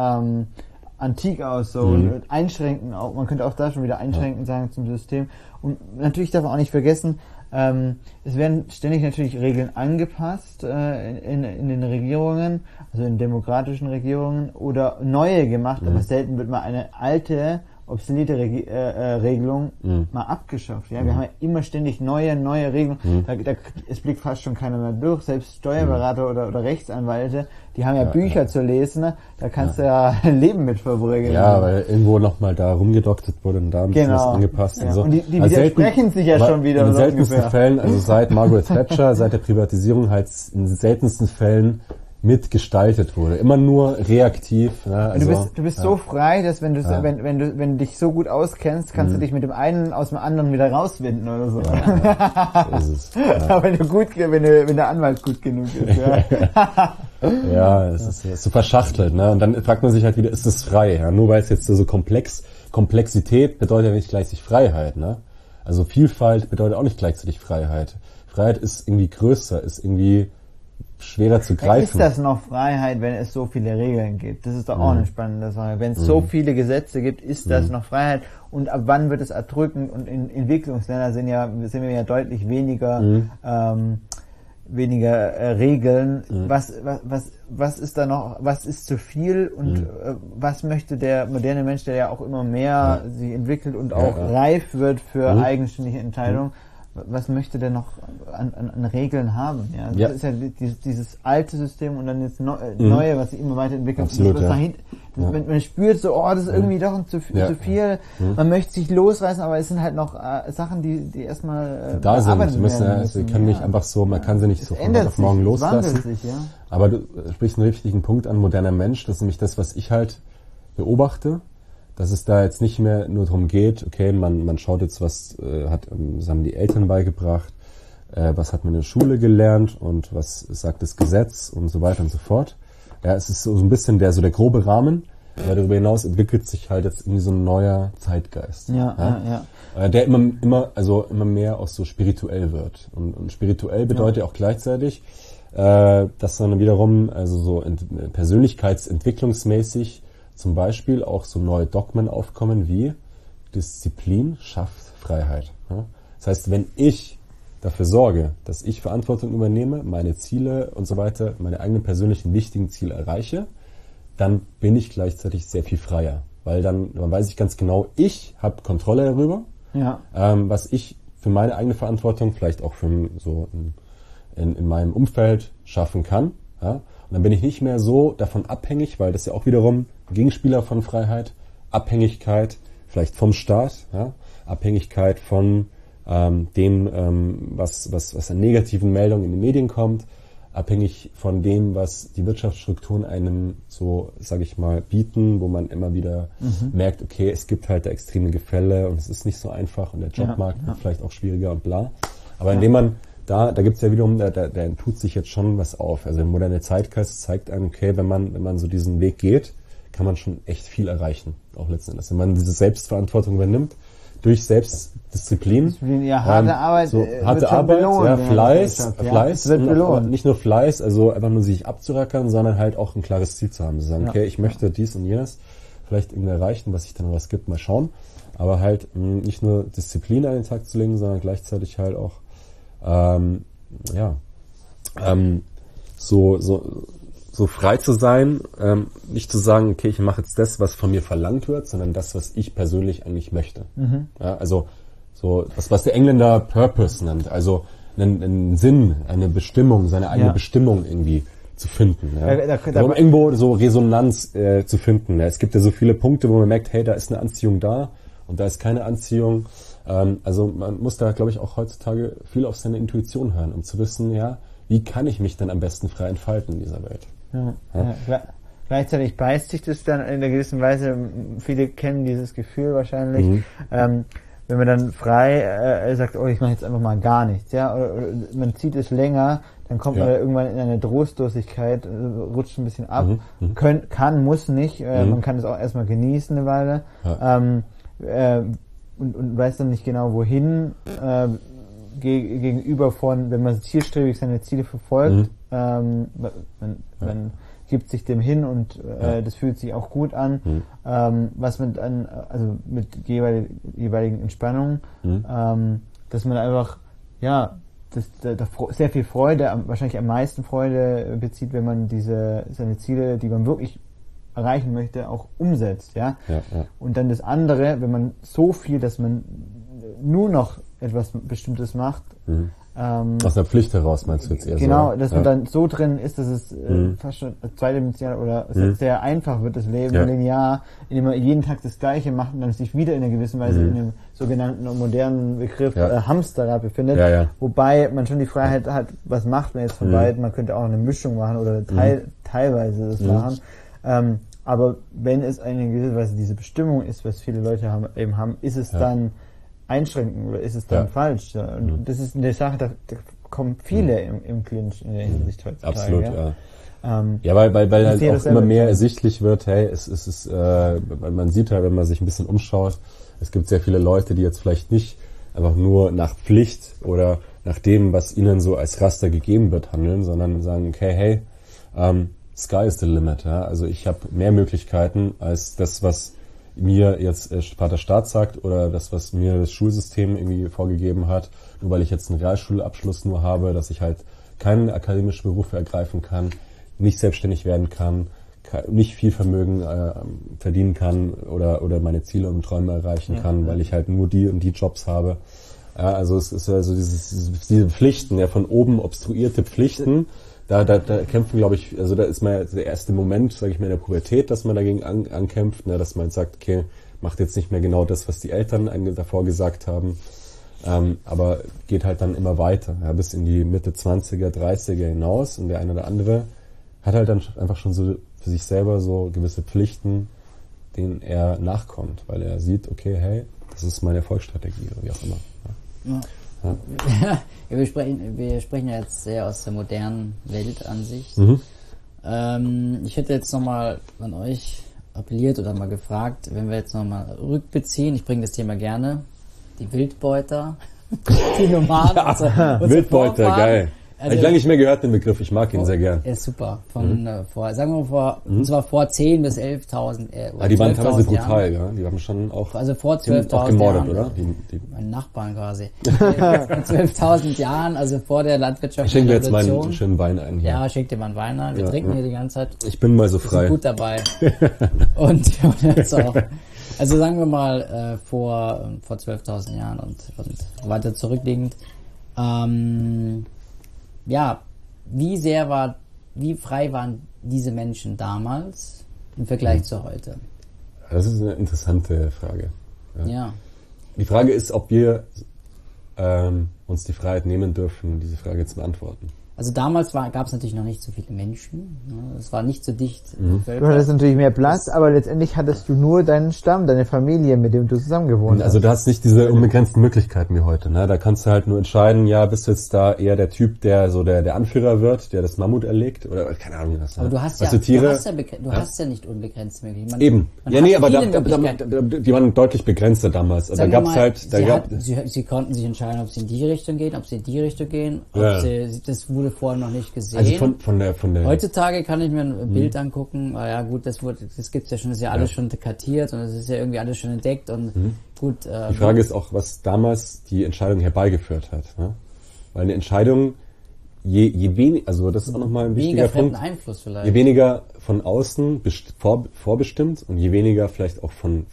antik aus, so und einschränken auch. Man könnte auch da schon wieder einschränken sagen zum System. Und natürlich darf man auch nicht vergessen, es werden ständig natürlich Regeln angepasst in den Regierungen, also in demokratischen Regierungen oder neue gemacht, aber selten wird mal eine alte obsolete Regelung mal abgeschafft. Ja, wir haben ja immer ständig neue Regelungen. Es blickt fast schon keiner mehr durch. Selbst Steuerberater oder Rechtsanwälte, die haben ja Bücher zu lesen. Ne? Da kannst du ja Leben mit verbringen. Ja, weil irgendwo nochmal da rumgedoktert wurde und da ein bisschen was angepasst. Ja. Und so. Und die widersprechen sich ja schon wieder. In den seltensten Fällen, also seit Margaret Thatcher, seit der Privatisierung, halt in den seltensten Fällen mitgestaltet wurde. Immer nur reaktiv. Ne? Also, du bist so frei, dass wenn du dich so gut auskennst, kannst du dich mit dem einen aus dem anderen wieder rauswinden oder so. Ja, so ist es. Ja. wenn der Anwalt gut genug ist. Ja, ja, es ist so verschachtelt. Ne? Und dann fragt man sich halt wieder, ist es frei? Ja? Nur weil es jetzt so Komplexität bedeutet ja nicht gleichzeitig Freiheit. Ne? Also Vielfalt bedeutet auch nicht gleichzeitig Freiheit. Freiheit ist irgendwie größer, ist irgendwie schwerer zu greifen. Ist das noch Freiheit, wenn es so viele Regeln gibt? Das ist doch auch eine spannende Sache. Wenn es so viele Gesetze gibt, ist das noch Freiheit? Und ab wann wird es erdrückend? Und in Entwicklungsländern sind wir ja deutlich weniger Regeln. Was ist da noch? Was ist zu viel? Und was möchte der moderne Mensch, der ja auch immer mehr sich entwickelt und auch reif wird für eigenständige Entscheidungen? Was möchte der noch an Regeln haben? Ja, das ist ja dieses alte System und dann jetzt neue, was sich immer weiterentwickelt. Absolut, man spürt so, das ist irgendwie doch zu viel. Man möchte sich losreißen, aber es sind halt noch Sachen, die erstmal da sind. Sie können nicht einfach so, man kann sie nicht so von heute auf morgen loslassen. Sich, ja. Aber du sprichst einen richtigen Punkt an, moderner Mensch. Das ist nämlich das, was ich halt beobachte. Dass es da jetzt nicht mehr nur darum geht, okay, man schaut jetzt, was haben die Eltern beigebracht, was hat man in der Schule gelernt und was sagt das Gesetz und so weiter und so fort. Ja, es ist so ein bisschen der grobe Rahmen, aber darüber hinaus entwickelt sich halt jetzt irgendwie so ein neuer Zeitgeist. Der immer mehr auch so spirituell wird. Und spirituell bedeutet auch gleichzeitig, dass dann wiederum, also so persönlichkeitsentwicklungsmäßig zum Beispiel auch so neue Dogmen aufkommen wie Disziplin schafft Freiheit. Ja? Das heißt, wenn ich dafür sorge, dass ich Verantwortung übernehme, meine Ziele und so weiter, meine eigenen persönlichen wichtigen Ziele erreiche, dann bin ich gleichzeitig sehr viel freier. Weil dann weiß ich ganz genau, ich habe Kontrolle darüber, was ich für meine eigene Verantwortung, vielleicht auch für so in meinem Umfeld schaffen kann. Ja? Und dann bin ich nicht mehr so davon abhängig, weil das ja auch wiederum Gegenspieler von Freiheit, Abhängigkeit vielleicht vom Staat, ja? Abhängigkeit von dem, was an negativen Meldungen in den Medien kommt, abhängig von dem, was die Wirtschaftsstrukturen einem so, sage ich mal, bieten, wo man immer wieder merkt, okay, es gibt halt da extreme Gefälle und es ist nicht so einfach und der Jobmarkt wird vielleicht auch schwieriger und bla. Aber indem man da gibt's ja wiederum, da tut sich jetzt schon was auf. Also der moderne Zeitgeist zeigt einem, okay, wenn man so diesen Weg geht, kann man schon echt viel erreichen, auch letzten Endes. Wenn man diese Selbstverantwortung übernimmt, durch Selbstdisziplin. Harte Arbeit, harte Arbeit, belohnt, Fleiß, wird belohnt. Nicht nur Fleiß, also einfach nur sich abzurackern, sondern halt auch ein klares Ziel zu haben. Zu sagen, okay, ich möchte dies und jenes vielleicht irgendwie erreichen, was sich dann was gibt, mal schauen. Aber halt nicht nur Disziplin an den Tag zu legen, sondern gleichzeitig halt auch so frei zu sein, nicht zu sagen, okay, ich mache jetzt das, was von mir verlangt wird, sondern das, was ich persönlich eigentlich möchte. Ja, also so was der Engländer Purpose nennt, also einen Sinn, eine Bestimmung, seine eigene Bestimmung irgendwie zu finden. Ja. Um irgendwo so Resonanz zu finden. Ja. Es gibt ja so viele Punkte, wo man merkt, hey, da ist eine Anziehung da und da ist keine Anziehung. Also man muss da, glaube ich, auch heutzutage viel auf seine Intuition hören, um zu wissen, ja, wie kann ich mich dann am besten frei entfalten in dieser Welt. Gleichzeitig beißt sich das dann in einer gewissen Weise. Viele kennen dieses Gefühl wahrscheinlich. Wenn man dann frei sagt, oh, ich mache jetzt einfach mal gar nichts, ja, oder man zieht es länger, dann kommt man irgendwann in eine Trostlosigkeit, rutscht ein bisschen ab, muss nicht, man kann es auch erstmal genießen eine Weile, und weiß dann nicht genau wohin, gegenüber von, wenn man zielstrebig seine Ziele verfolgt, man gibt sich dem hin und das fühlt sich auch gut an, was man dann, also mit jeweiligen Entspannungen, dass man einfach, sehr viel Freude, wahrscheinlich am meisten Freude bezieht, wenn man seine Ziele, die man wirklich erreichen möchte, auch umsetzt, ja. Und dann das andere, wenn man so viel, dass man nur noch etwas Bestimmtes macht, aus einer Pflicht heraus meinst du jetzt eher genau, so? Dass man dann so drin ist, dass es fast schon zweidimensional oder sehr einfach wird, das Leben linear, indem man jeden Tag das Gleiche macht und dann sich wieder in einer gewissen Weise in dem sogenannten modernen Begriff Hamsterrad befindet, wobei man schon die Freiheit hat, was macht man jetzt von beiden, man könnte auch eine Mischung machen oder teilweise das machen, aber wenn es eine gewisse Weise diese Bestimmung ist, was viele Leute haben, ist es dann einschränken oder ist es dann falsch? Ja? Und das ist eine Sache, da kommen viele im Clinch in der Hinsicht heutzutage. Absolut, weil halt auch immer mehr ersichtlich wird, hey, es ist, man sieht halt, wenn man sich ein bisschen umschaut, es gibt sehr viele Leute, die jetzt vielleicht nicht einfach nur nach Pflicht oder nach dem, was ihnen so als Raster gegeben wird, handeln, sondern sagen, okay, hey, sky is the limit. Ja? Also ich habe mehr Möglichkeiten als das, was mir jetzt Vater Staat sagt oder das, was mir das Schulsystem irgendwie vorgegeben hat, nur weil ich jetzt einen Realschulabschluss nur habe, dass ich halt keine akademischen Berufe ergreifen kann, nicht selbstständig werden kann, nicht viel Vermögen verdienen kann oder meine Ziele und Träume erreichen kann, weil ich halt nur die und die Jobs habe. Ja, also es ist also diese Pflichten, von oben obstruierte Pflichten. Da kämpfen, glaube ich, also da ist mal der erste Moment, sage ich mal, in der Pubertät, dass man dagegen ankämpft, ne, dass man sagt, okay, macht jetzt nicht mehr genau das, was die Eltern davor gesagt haben, aber geht halt dann immer weiter, bis in die Mitte 20er, 30er hinaus und der eine oder andere hat halt dann einfach schon so für sich selber so gewisse Pflichten, denen er nachkommt, weil er sieht, okay, hey, das ist meine Erfolgsstrategie oder wie auch immer. Wir sprechen ja jetzt sehr aus der modernen Weltansicht. Ich hätte jetzt nochmal an euch appelliert oder mal gefragt, wenn wir jetzt nochmal rückbeziehen, ich bringe das Thema gerne, die Wildbeuter, die Nomaden, Wildbeuter, geil. Habe ich lange nicht mehr gehört, den Begriff. Ich mag ihn sehr gern. Ist super. Und zwar vor 10.000 bis 11.000. Die waren teilweise brutal, ja. Die haben schon auch, also vor 12.000 auch gemordet, Jahren, oder? Meine Nachbarn quasi. Vor 12.000 Jahren, also vor der Landwirtschaft. Ich schenke mir jetzt meinen schönen Wein ein. Hier. Ja, schenk dir mal einen Wein ein. Wir trinken hier die ganze Zeit. Ich bin mal so Wir frei. sind gut dabei. und jetzt auch. Also sagen wir mal vor 12.000 Jahren und weiter zurückliegend. Wie frei waren diese Menschen damals im Vergleich zu heute? Das ist eine interessante Frage. Ja. Die Frage ist, ob wir uns die Freiheit nehmen dürfen, diese Frage zu beantworten. Also damals gab es natürlich noch nicht so viele Menschen. Ne? Es war nicht so dicht. Du hattest natürlich mehr Platz, aber letztendlich hattest du nur deinen Stamm, deine Familie, mit dem du zusammen gewohnt hast. Also du hast nicht diese unbegrenzten Möglichkeiten wie heute. Ne? Da kannst du halt nur entscheiden, ja, bist du jetzt da eher der Typ, der so der Anführer wird, der das Mammut erlegt oder keine Ahnung was. Aber du hast ja nicht unbegrenzt Möglichkeiten. Eben. Ja, nee, aber die waren deutlich begrenzter damals. Da gab's halt, sie konnten sich entscheiden, ob sie in die Richtung gehen, ob sie in die Richtung gehen, das wurde vorher noch nicht gesehen. Also von der Heutzutage kann ich mir ein Bild angucken, ja gut, das gibt's ja schon, das ist ja alles schon kartiert und das ist ja irgendwie alles schon entdeckt und gut. Die Frage ist auch, was damals die Entscheidung herbeigeführt hat, ne? Weil eine Entscheidung, je weniger, also das ist auch nochmal ein wichtiger Punkt. Einfluss vielleicht. Je weniger von außen vorbestimmt und je weniger vielleicht auch von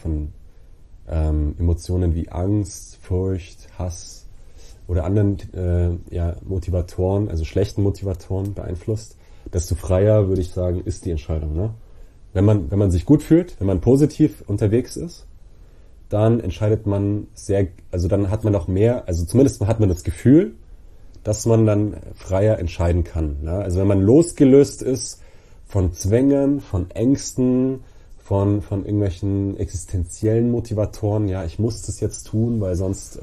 Emotionen wie Angst, Furcht, Hass oder anderen Motivatoren, also schlechten Motivatoren beeinflusst, desto freier, würde ich sagen, ist die Entscheidung. Ne? Wenn man sich gut fühlt, wenn man positiv unterwegs ist, dann entscheidet man dann hat man auch mehr, also zumindest hat man das Gefühl, dass man dann freier entscheiden kann. Ne? Also wenn man losgelöst ist von Zwängen, von Ängsten, von irgendwelchen existenziellen Motivatoren, ja, ich muss das jetzt tun, weil sonst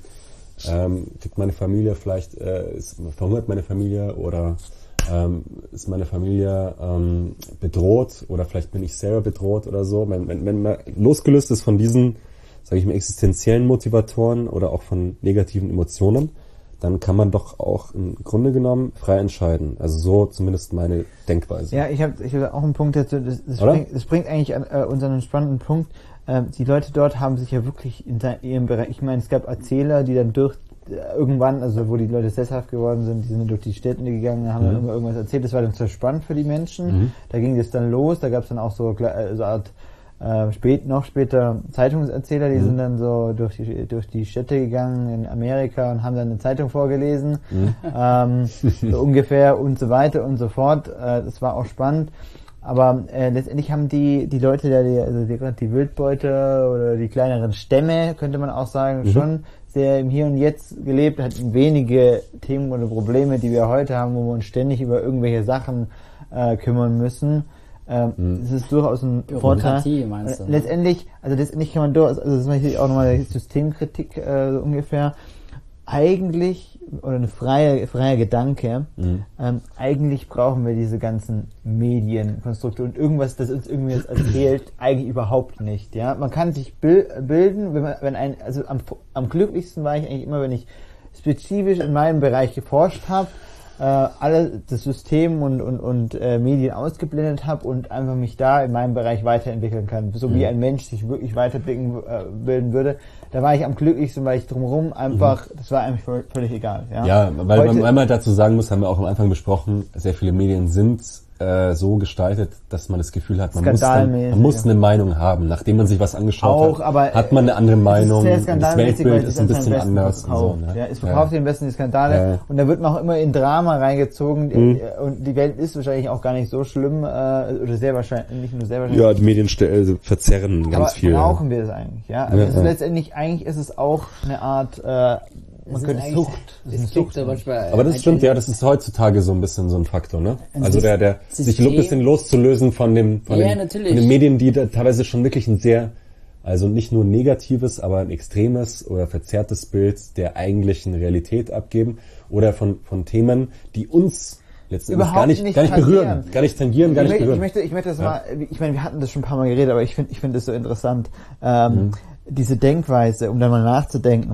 kriegt meine Familie vielleicht, verhungert meine Familie oder ist meine Familie bedroht oder vielleicht bin ich selber bedroht oder so. Wenn man losgelöst ist von diesen, sage ich mal, existenziellen Motivatoren oder auch von negativen Emotionen, dann kann man doch auch im Grunde genommen frei entscheiden. Also so zumindest meine Denkweise. Ja, ich hab auch einen Punkt dazu. Das bringt eigentlich an unseren spannenden Punkt. Die Leute dort haben sich ja wirklich in ihrem Bereich, ich meine, es gab Erzähler, die dann irgendwann, also wo die Leute sesshaft geworden sind, die sind durch die Städte gegangen, haben dann irgendwas erzählt. Das war dann sehr spannend für die Menschen. Da ging das dann los. Da gab es dann auch so eine Art noch später Zeitungserzähler, die sind dann so durch die Städte gegangen in Amerika und haben dann eine Zeitung vorgelesen, so ungefähr und so weiter und so fort. Das war auch spannend. Aber letztendlich haben die Leute, die Wildbeute oder die kleineren Stämme, könnte man auch sagen, schon sehr im Hier und Jetzt gelebt, hatten wenige Themen oder Probleme, die wir heute haben, wo wir uns ständig über irgendwelche Sachen kümmern müssen. Das ist durchaus ein Vorteil. Meinst du, ne? Letztendlich kann man durchaus, also das ist natürlich auch nochmal Systemkritik so ungefähr, eigentlich, oder eine freier Gedanke, eigentlich brauchen wir diese ganzen Medienkonstrukte und irgendwas, das uns irgendwie erzählt, eigentlich überhaupt nicht, ja. Man kann sich bilden, also am glücklichsten war ich eigentlich immer, wenn ich spezifisch in meinem Bereich geforscht habe, alle das System und Medien ausgeblendet habe und einfach mich da in meinem Bereich weiterentwickeln kann, so wie ein Mensch sich wirklich weiterbilden würde. Da war ich am glücklichsten, weil ich drumherum einfach, das war eigentlich völlig egal. Ja, weil man dazu sagen muss, haben wir auch am Anfang besprochen, sehr viele Medien sind so gestaltet, dass man das Gefühl hat, man muss eine Meinung haben. Nachdem man sich was angeschaut hat man eine andere Meinung. Das Weltbild ist ein bisschen anders. Und so, ne? Ja, es verkauft am besten die Skandale. Und da wird man auch immer in Drama reingezogen. Und die Welt ist wahrscheinlich auch gar nicht so schlimm. Oder sehr wahrscheinlich, nicht nur sehr wahrscheinlich. Ja, die Medien verzerren ganz viel. Aber brauchen wir das eigentlich? Ja, also es ist letztendlich, eigentlich ist es auch eine Art... man könnte Sucht. Das ist eine Sucht. Aber das stimmt, ja, das ist heutzutage so ein bisschen so ein Faktor, ne? Also der sich ein bisschen loszulösen von den Medien, die da teilweise schon wirklich ein sehr, also nicht nur negatives, aber ein extremes oder verzerrtes Bild der eigentlichen Realität abgeben oder von Themen, die uns letztendlich gar nicht berühren, gar nicht tangieren, gar nicht berühren. Ich möchte das mal, ich meine, wir hatten das schon ein paar Mal geredet, aber ich finde das so interessant, diese Denkweise, um da mal nachzudenken.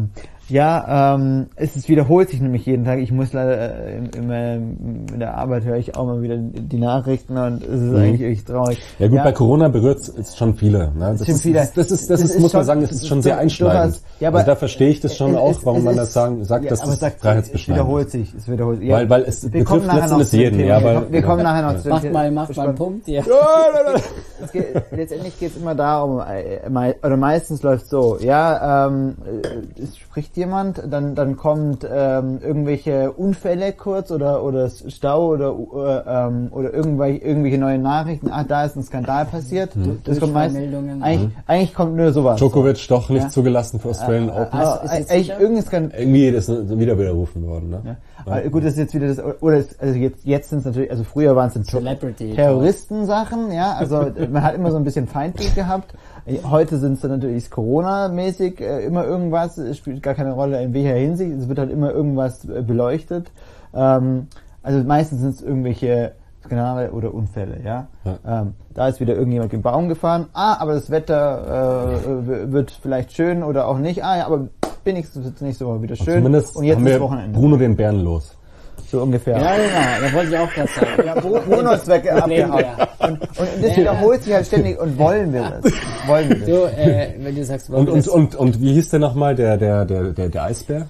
Es wiederholt sich nämlich jeden Tag. Ich muss leider in der Arbeit höre ich auch mal wieder die Nachrichten und es ist eigentlich echt traurig. Ja gut, bei Corona berührt es schon viele. Ne? Das ist muss man sagen, es ist schon sehr einschneidend. Also da verstehe ich das schon auch, warum man das sagt, dass das freiheitsbeschneidend ist. Es wiederholt sich. Ja, weil es betrifft letzten Endes jeden. Wir kommen nachher noch zu dem Thema. Macht mal einen Punkt. Ja. Letztendlich geht es immer darum, oder meistens läuft so, es spricht jemand, dann kommt irgendwelche Unfälle kurz oder Stau oder irgendwelche neuen Nachrichten. Ach, da ist ein Skandal passiert. Das kommt meistens. Eigentlich kommt nur sowas. Djokovic doch nicht zugelassen für Australian Open. Irgendwie ist wieder widerrufen worden. Ne? Ja. Aber gut, das ist jetzt wieder jetzt sind es natürlich, also früher waren es Terroristensachen, ja, also man hat immer so ein bisschen Feindbild gehabt. Heute sind es dann natürlich Corona-mäßig immer irgendwas, es spielt gar keine Rolle in welcher Hinsicht, es wird halt immer irgendwas beleuchtet. Also meistens sind es irgendwelche Skandale oder Unfälle, ja. Da ist wieder irgendjemand den Baum gefahren, aber das Wetter wird vielleicht schön oder auch nicht, aber wenigstens wird es nächste Woche wieder schön. Und jetzt ist Wochenende. Bruno den Bären los. So ungefähr. Ja, genau, da wollte ich auch gerade sagen. Ja, Bruno ist weg, abgehauen. Und das wiederholt sich halt ständig und wollen wir das. So, wenn du sagst, und wie hieß der nochmal, der Eisbär?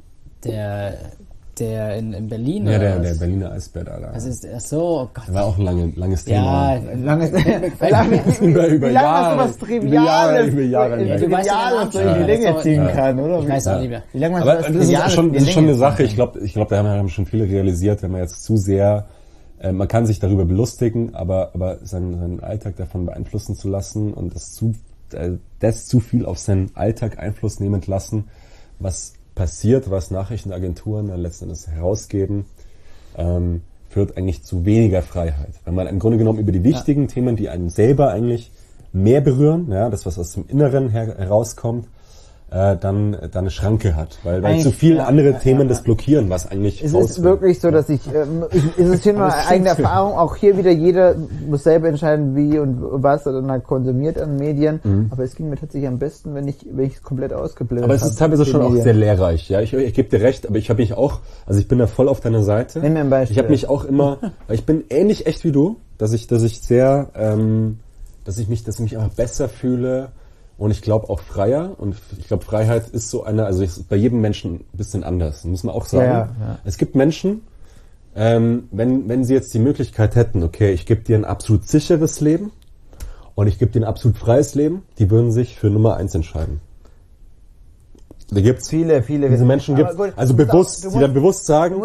Der in Berlin? Ja, der Berliner Eisbär da. Das ist so, oh Gott. Das war auch ein langes Thema. Ja, über Jahre. Über Jahre. Du weißt ja, so in die Länge ziehen kann, oder? Ich weiß auch nicht mehr. Wie lange man aber das ist schon eine Sache. Ich glaube, da haben schon viele realisiert, wenn man jetzt zu sehr, man kann sich darüber belustigen, aber seinen Alltag davon beeinflussen zu lassen und das zu viel auf seinen Alltag Einfluss nehmend lassen, was passiert, was Nachrichtenagenturen dann letzten Endes herausgeben, führt eigentlich zu weniger Freiheit. Wenn man im Grunde genommen über die wichtigen Themen, die einen selber eigentlich mehr berühren, ja, das was aus dem Inneren herauskommt, dann eine Schranke hat, weil zu viele andere Themen das blockieren, was eigentlich es ist wirklich so, dass es ist hier nur eigene Erfahrung, auch hier wieder jeder muss selber entscheiden, wie und was er dann halt konsumiert an Medien, aber es ging mir tatsächlich am besten, wenn ich es komplett ausgeblendet habe. Aber es ist teilweise schon auch sehr lehrreich, ja, ich gebe dir recht, aber ich habe mich auch, also ich bin da voll auf deiner Seite. Nimm mir ein Beispiel. Ich habe mich auch immer, ich bin ähnlich echt wie du, dass ich mich einfach besser fühle. Und ich glaube auch freier. Und ich glaube, Freiheit ist so also ist bei jedem Menschen ein bisschen anders. Muss man auch sagen. Ja. Es gibt Menschen, wenn sie jetzt die Möglichkeit hätten, okay, ich gebe dir ein absolut sicheres Leben und ich gebe dir ein absolut freies Leben, die würden sich für Nummer 1 entscheiden. Da gibt's viele. Diese Menschen gibt's, also bewusst, die dann bewusst sagen,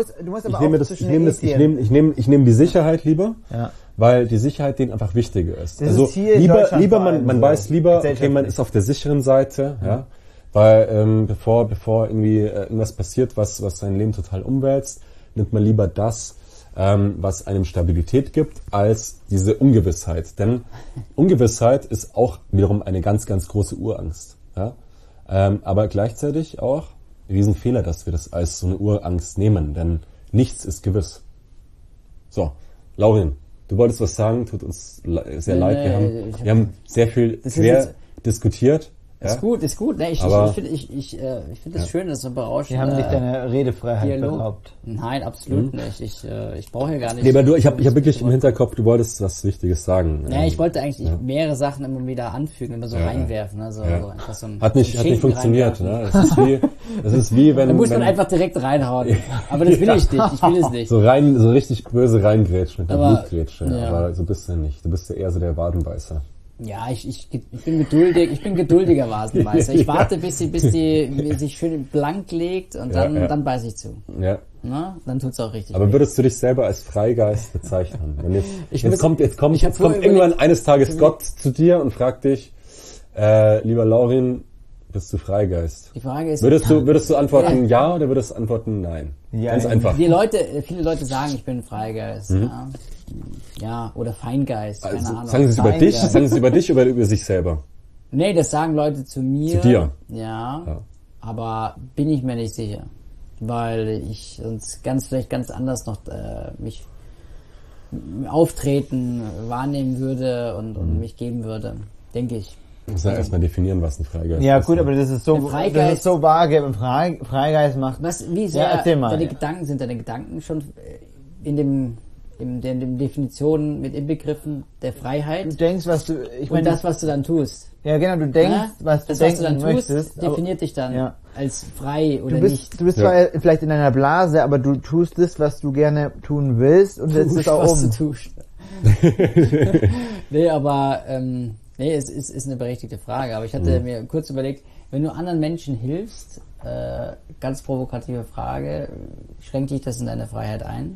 ich nehme die Sicherheit lieber. Ja. Weil die Sicherheit denen einfach wichtiger ist. Also lieber man weiß lieber, okay, man ist auf der sicheren Seite, ja, weil bevor irgendwie irgendwas passiert, was sein Leben total umwälzt, nimmt man lieber das, was einem Stabilität gibt, als diese Ungewissheit. Denn Ungewissheit ist auch wiederum eine ganz, ganz große Urangst. Ja? Aber gleichzeitig auch ein Riesenfehler, dass wir das als so eine Urangst nehmen, denn nichts ist gewiss. So, Laurin. Du wolltest was sagen, tut uns sehr leid. Wir haben sehr viel diskutiert. Ist gut. Ne, ich finde es schön, dass so berauschend. Wir haben dich deine Redefreiheit beraubt. Nein, absolut nicht. Ich brauche hier gar nicht. Nee, aber ich hab wirklich im Hinterkopf, du wolltest was Wichtiges sagen. Ja, ich wollte eigentlich mehrere Sachen immer wieder anfügen, immer so reinwerfen. Ne? So einfach so hat nicht funktioniert. Ne? Das ist wie wenn... Da muss man einfach direkt reinhauen. Aber das will ich nicht. Ich will es nicht. So richtig böse reingrätschen, mit der Blutgrätsche. Aber so bist du nicht. Du bist ja eher so der Wadenbeißer. Ja, ich bin geduldig, ich bin geduldiger Wasenbeißer. Ich warte, bis die sich schön blank legt und dann beiße ich zu. Ja. Na, dann tut's auch richtig. Aber würdest du dich selber als Freigeist bezeichnen? Wenn jetzt kommt irgendwann eines Tages Gott zu dir und fragt dich, lieber Laurin, bist du Freigeist? Die Frage ist, würdest du antworten ja oder würdest du antworten nein? Ja, ganz einfach. Viele Leute sagen, ich bin Freigeist. Ja, oder Feingeist, keine Ahnung. Sagen sie es über dich oder über sich selber? Nee, das sagen Leute zu mir. Zu dir? Ja. Aber bin ich mir nicht sicher. Weil ich sonst vielleicht ganz anders noch mich auftreten, wahrnehmen würde und mich geben würde. Denke ich. Ich muss ja erstmal definieren, was ein Freigeist Ja ist. gut, aber das ist so vage. Freigeist macht... Wie sehr erzähl mal. deine Gedanken, sind deine Gedanken schon in den Definitionen mit inbegriffen der Freiheit? Du denkst, was du... Und das, was du dann tust. Ja, genau, du denkst, was du denken dann möchtest. tust, definiert dich dann ja. als frei oder Du nicht. bist zwar vielleicht in einer Blase, aber du tust das, was du gerne tun willst und setzt es auch was um. du tust. Nee, aber es ist eine berechtigte Frage. Aber ich hatte mir kurz überlegt, wenn du anderen Menschen hilfst, ganz provokative Frage, schränkt dich das in deine Freiheit ein?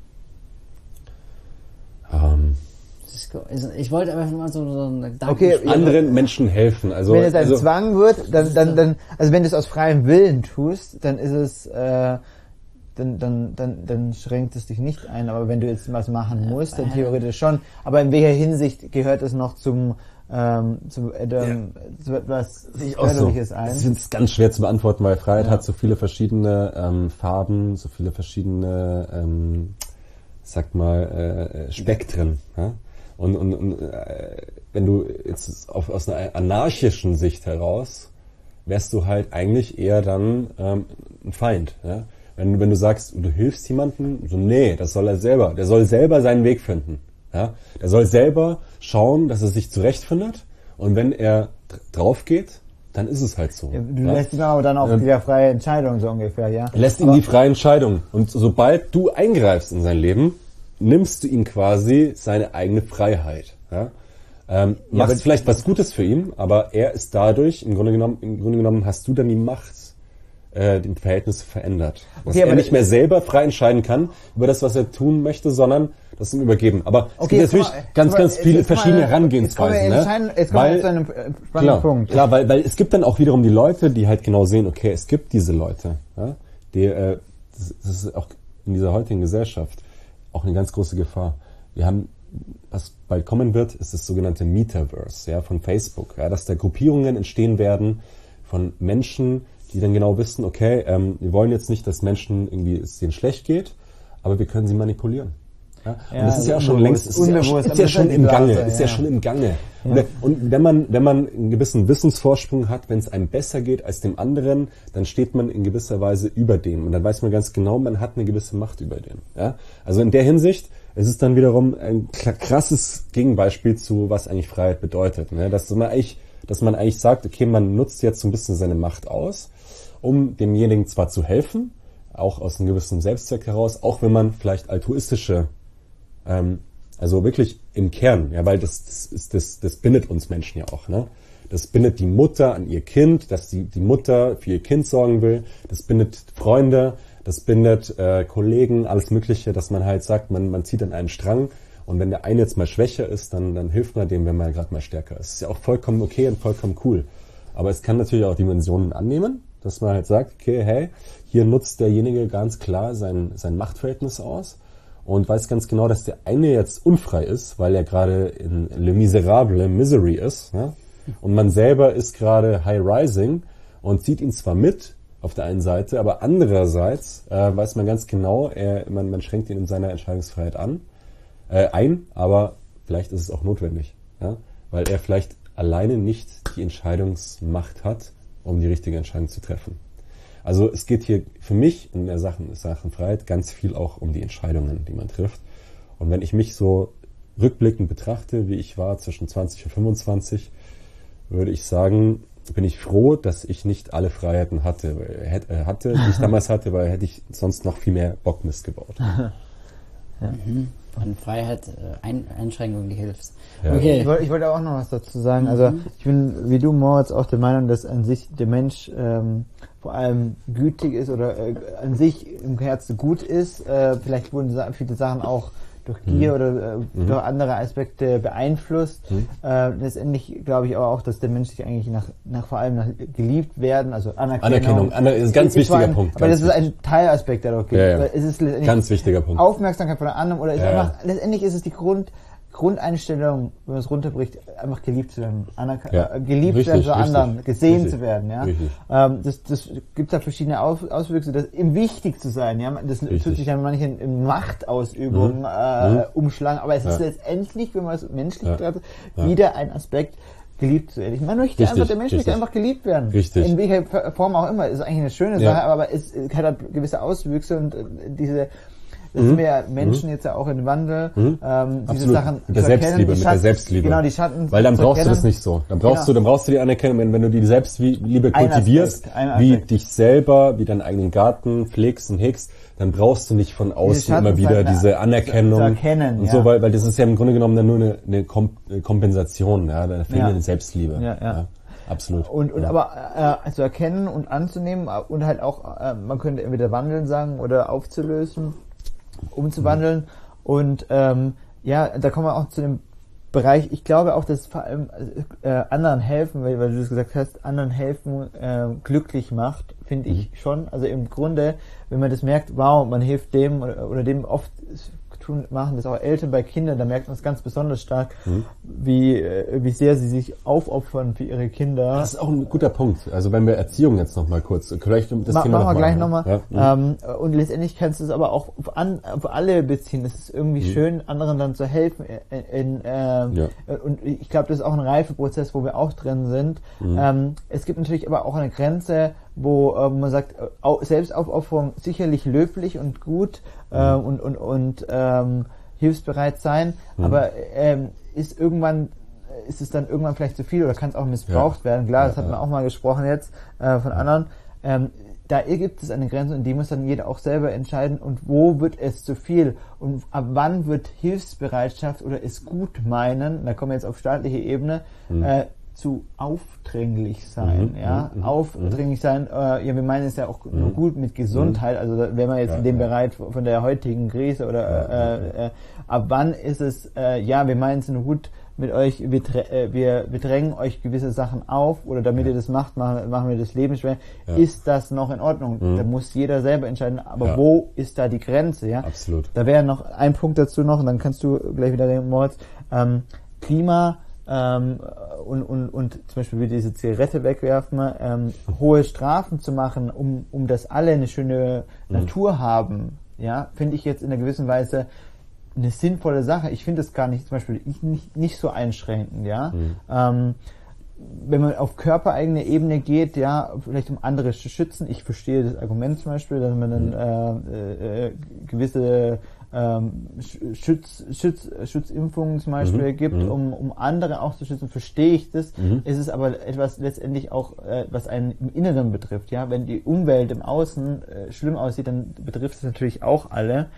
Ich wollte einfach mal so einen Gedanken. Okay, anderen Menschen helfen. Also, wenn es ein Zwang wird, dann, also wenn du es aus freiem Willen tust, dann ist es, dann schränkt es dich nicht ein. Aber wenn du jetzt was machen musst, dann theoretisch schon. Aber in welcher Hinsicht gehört es noch zu etwas Förderliches ein? Ich finde es ganz schwer zu beantworten, weil Freiheit hat so viele verschiedene Farben, so viele verschiedene, Spektren. Ja? Und wenn du jetzt aus einer anarchischen Sicht heraus, wärst du halt eigentlich eher dann ein Feind. Ja? Wenn du sagst, du hilfst jemandem, so nee, das soll er selber. Der soll selber seinen Weg finden. Ja? Der soll selber schauen, dass er sich zurechtfindet. Und wenn er drauf geht, dann ist es halt so. Ja, du lässt ihm aber dann auch wieder freie Entscheidung, so ungefähr, ja? Lässt ihm die freie Entscheidung. Und sobald du eingreifst in sein Leben, nimmst du ihm quasi seine eigene Freiheit. Ja? Machst vielleicht was Gutes für ihn, aber er ist dadurch, im Grunde genommen hast du dann die Macht, die Verhältnisse verändert. Dass er nicht mehr selber frei entscheiden kann über das, was er tun möchte, sondern das ihm übergeben. Aber es gibt natürlich ganz viele verschiedene Herangehensweisen. Jetzt kommen wir zu einem spannenden Punkt. Klar, weil es gibt dann auch wiederum die Leute, die halt genau sehen, okay, es gibt diese Leute, ja, das ist auch in dieser heutigen Gesellschaft auch eine ganz große Gefahr. Wir haben, was bald kommen wird, ist das sogenannte Metaverse, ja, von Facebook, ja, dass da Gruppierungen entstehen werden von Menschen, die dann genau wissen, okay, wir wollen jetzt nicht, dass Menschen irgendwie es denen schlecht geht, aber wir können sie manipulieren. Ja? Und das ist ja auch schon längst, ist ja schon im Gange. Ja. Und wenn man einen gewissen Wissensvorsprung hat, wenn es einem besser geht als dem anderen, dann steht man in gewisser Weise über dem. Und dann weiß man ganz genau, man hat eine gewisse Macht über dem. Ja? Also in der Hinsicht, es ist dann wiederum ein krasses Gegenbeispiel zu, was eigentlich Freiheit bedeutet. Ne? Dass man eigentlich sagt, okay, man nutzt jetzt so ein bisschen seine Macht aus, um demjenigen zwar zu helfen, auch aus einem gewissen Selbstzweck heraus, auch wenn man vielleicht altruistische, also wirklich im Kern, ja, weil das bindet uns Menschen ja auch, ne? Das bindet die Mutter an ihr Kind, dass die Mutter für ihr Kind sorgen will, das bindet Freunde, das bindet Kollegen, alles Mögliche, dass man halt sagt, man zieht an einen Strang. Und wenn der eine jetzt mal schwächer ist, dann hilft man dem, wenn man gerade mal stärker ist. Das ist ja auch vollkommen okay und vollkommen cool. Aber es kann natürlich auch Dimensionen annehmen, dass man halt sagt, okay, hey, hier nutzt derjenige ganz klar sein Machtverhältnis aus und weiß ganz genau, dass der eine jetzt unfrei ist, weil er gerade in Le Miserable, Misery ist. Ja? Und man selber ist gerade High Rising und zieht ihn zwar mit auf der einen Seite, aber andererseits weiß man ganz genau, man schränkt ihn in seiner Entscheidungsfreiheit ein, aber vielleicht ist es auch notwendig, ja? Weil er vielleicht alleine nicht die Entscheidungsmacht hat, um die richtige Entscheidung zu treffen. Also es geht hier für mich in der Sachen Freiheit ganz viel auch um die Entscheidungen, die man trifft. Und wenn ich mich so rückblickend betrachte, wie ich war zwischen 20 und 25, würde ich sagen, bin ich froh, dass ich nicht alle Freiheiten hatte, die ich damals hatte, weil hätte ich sonst noch viel mehr Bockmist gebaut. Ja. Von Freiheit, Einschränkungen, die hilfst. Ja. Okay. Ich wollte auch noch was dazu sagen. Also ich bin, wie du, Moritz, auch der Meinung, dass an sich der Mensch vor allem gütig ist oder an sich im Herzen gut ist. Vielleicht wurden viele Sachen auch durch Gier oder durch andere Aspekte beeinflusst. Letztendlich glaube ich aber auch, dass der Mensch sich eigentlich vor allem nach geliebt werden, also Anerkennung ist ein ganz wichtiger Punkt. Aber das ist ein Teilaspekt, der doch gibt. Ja. Es ist letztendlich ganz wichtiger Punkt. Aufmerksamkeit von der anderen oder letztendlich ist es die Grundeinstellung, wenn man es runterbricht, einfach geliebt zu werden, geliebt zu werden von anderen, gesehen zu werden, ja. Das gibt da verschiedene Auswüchse, das im wichtig zu sein, ja. Das tut sich dann manchen in Machtausübung umschlagen, aber es ist letztendlich, wenn man es menschlich betrachtet, wieder ein Aspekt, geliebt zu werden. Man möchte einfach, der Mensch möchte einfach geliebt werden. Richtig. In welcher Form auch immer. Ist eigentlich eine schöne Sache, aber es hat halt gewisse Auswüchse und das sind wir ja Menschen jetzt ja auch in Wandel, diese Sachen mit der Selbstliebe, mit der Selbstliebe. Genau, die Schatten. Weil dann brauchst du das nicht so. Dann brauchst du die Anerkennung, wenn du die Selbstliebe kultivierst, wie dich selber, wie deinen eigenen Garten pflegst und hegst, dann brauchst du nicht von außen immer wieder diese Anerkennung und so, weil das ist ja im Grunde genommen dann nur eine Kompensation, ja, der fehlenden Selbstliebe. Ja. Absolut. Aber zu erkennen und anzunehmen und halt auch, man könnte entweder wandeln sagen oder aufzulösen, umzuwandeln. Und da kommen wir auch zu dem Bereich, ich glaube auch, dass vor allem anderen helfen, weil du das gesagt hast, anderen helfen glücklich macht, finde ich schon. Also im Grunde, wenn man das merkt, wow, man hilft dem oder dem, oft machen das auch Eltern bei Kindern, da merkt man es ganz besonders stark, wie sehr sie sich aufopfern für ihre Kinder. Das ist auch ein guter Punkt. Also wenn wir Erziehung jetzt noch mal kurz, vielleicht das Thema machen wir gleich nochmal. Ja. Und letztendlich kannst du es aber auch auf alle beziehen. Es ist irgendwie schön, anderen dann zu helfen. Und ich glaube, das ist auch ein Reifeprozess, wo wir auch drin sind. Es gibt natürlich aber auch eine Grenze, wo man sagt, Selbstaufopferung sicherlich löblich und gut und hilfsbereit sein, aber ist es dann irgendwann vielleicht zu viel oder kann es auch missbraucht werden? Klar, das hat man auch mal gesprochen jetzt von anderen. Da gibt es eine Grenze und die muss dann jeder auch selber entscheiden und wo wird es zu viel und ab wann wird Hilfsbereitschaft oder es gut meinen, da kommen wir jetzt auf staatliche Ebene, zu aufdringlich sein, aufdringlich sein, wir meinen es ja auch nur gut mit Gesundheit, also wenn man jetzt in dem Bereich von der heutigen Krise oder ab wann ist es, wir meinen es nur gut mit euch, wir drängen euch gewisse Sachen auf oder damit ihr das macht, machen wir das Leben schwer, ist das noch in Ordnung? Da muss jeder selber entscheiden, aber wo ist da die Grenze? Ja? Absolut. Da wäre noch ein Punkt dazu noch und dann kannst du gleich wieder reden, Moritz, Klima und zum Beispiel wie diese Zigarette wegwerfen, hohe Strafen zu machen, um dass alle eine schöne Natur haben, ja, finde ich jetzt in einer gewissen Weise eine sinnvolle Sache. Ich finde es gar nicht, zum Beispiel nicht so einschränkend, ja. Wenn man auf körpereigene Ebene geht, ja, vielleicht um andere zu schützen. Ich verstehe das Argument zum Beispiel, dass man dann gewisse Schutzimpfungen zum Beispiel gibt, um andere auch zu schützen, verstehe ich das. Es ist aber etwas letztendlich auch, was einen im Inneren betrifft. Ja, wenn die Umwelt im Außen schlimm aussieht, dann betrifft es natürlich auch alle.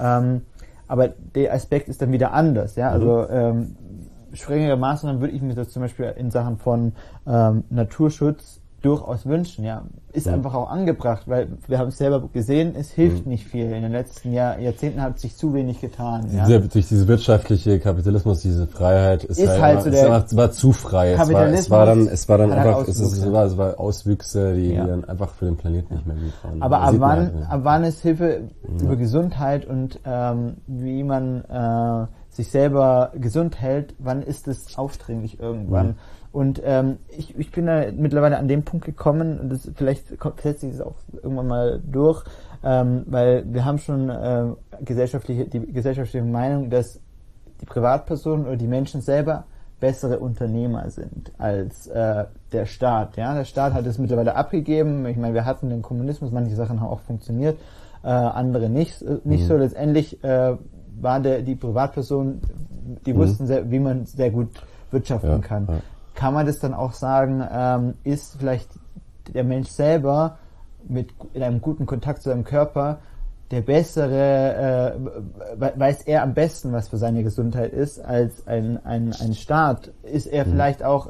Aber der Aspekt ist dann wieder anders. Ja, also strengere Maßnahmen würde ich mir das zum Beispiel in Sachen von Naturschutz durchaus wünschen, ja. Ist einfach auch angebracht, weil wir haben es selber gesehen, es hilft nicht viel. In den letzten Jahrzehnten hat sich zu wenig getan. Ja. Durch diese wirtschaftliche Kapitalismus, diese Freiheit ist halt so war zu frei. Es war dann einfach, es war Auswüchse, die dann einfach für den Planeten nicht mehr gut waren. Aber ab wann ist Hilfe über Gesundheit und wie man sich selber gesund hält, wann ist es aufdringlich irgendwann? Und ich bin da mittlerweile an dem Punkt gekommen, und vielleicht setzt sich das auch irgendwann mal durch, weil wir haben schon die gesellschaftliche Meinung, dass die Privatpersonen oder die Menschen selber bessere Unternehmer sind als der Staat. Ja, der Staat hat es mittlerweile abgegeben. Ich meine, wir hatten den Kommunismus, manche Sachen haben auch funktioniert, andere nicht so. Letztendlich war die Privatperson, die wussten, wie man sehr gut wirtschaften kann. Ja. Kann man das dann auch sagen, ist vielleicht der Mensch selber in einem guten Kontakt zu seinem Körper der bessere, weiß er am besten, was für seine Gesundheit ist, als ein Staat? Ist er vielleicht auch,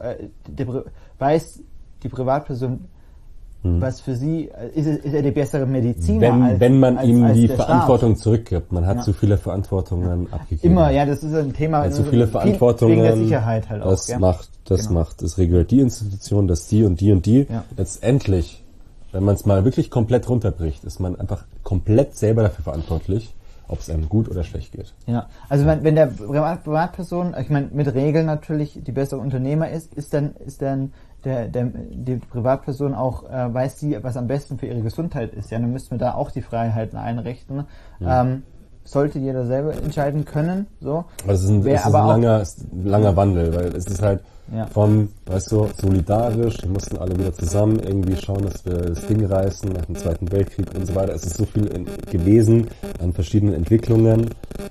weiß die Privatperson, was für sie, ist er die bessere Mediziner wenn man ihm die Verantwortung zurückgibt. Man hat zu viele Verantwortungen abgegeben. Immer, ja, das ist ein Thema. Zu viele Verantwortungen. Wegen der Sicherheit halt das auch. Das regelt die Institution, das die und die und die. Ja. Letztendlich, wenn man es mal wirklich komplett runterbricht, ist man einfach komplett selber dafür verantwortlich, ob es einem gut oder schlecht geht. Ja, also wenn der Privatperson, ich meine, mit Regeln natürlich die bessere Unternehmer ist dann die Privatperson auch, weiß die, was am besten für ihre Gesundheit ist. Ja, dann müssten wir da auch die Freiheiten einrichten. sollte jeder selber entscheiden können. So. Das ist ein langer Wandel, weil es ist halt von, weißt du, solidarisch, wir mussten alle wieder zusammen irgendwie schauen, dass wir das Ding reißen nach dem Zweiten Weltkrieg und so weiter. Es ist so viel gewesen an verschiedenen Entwicklungen,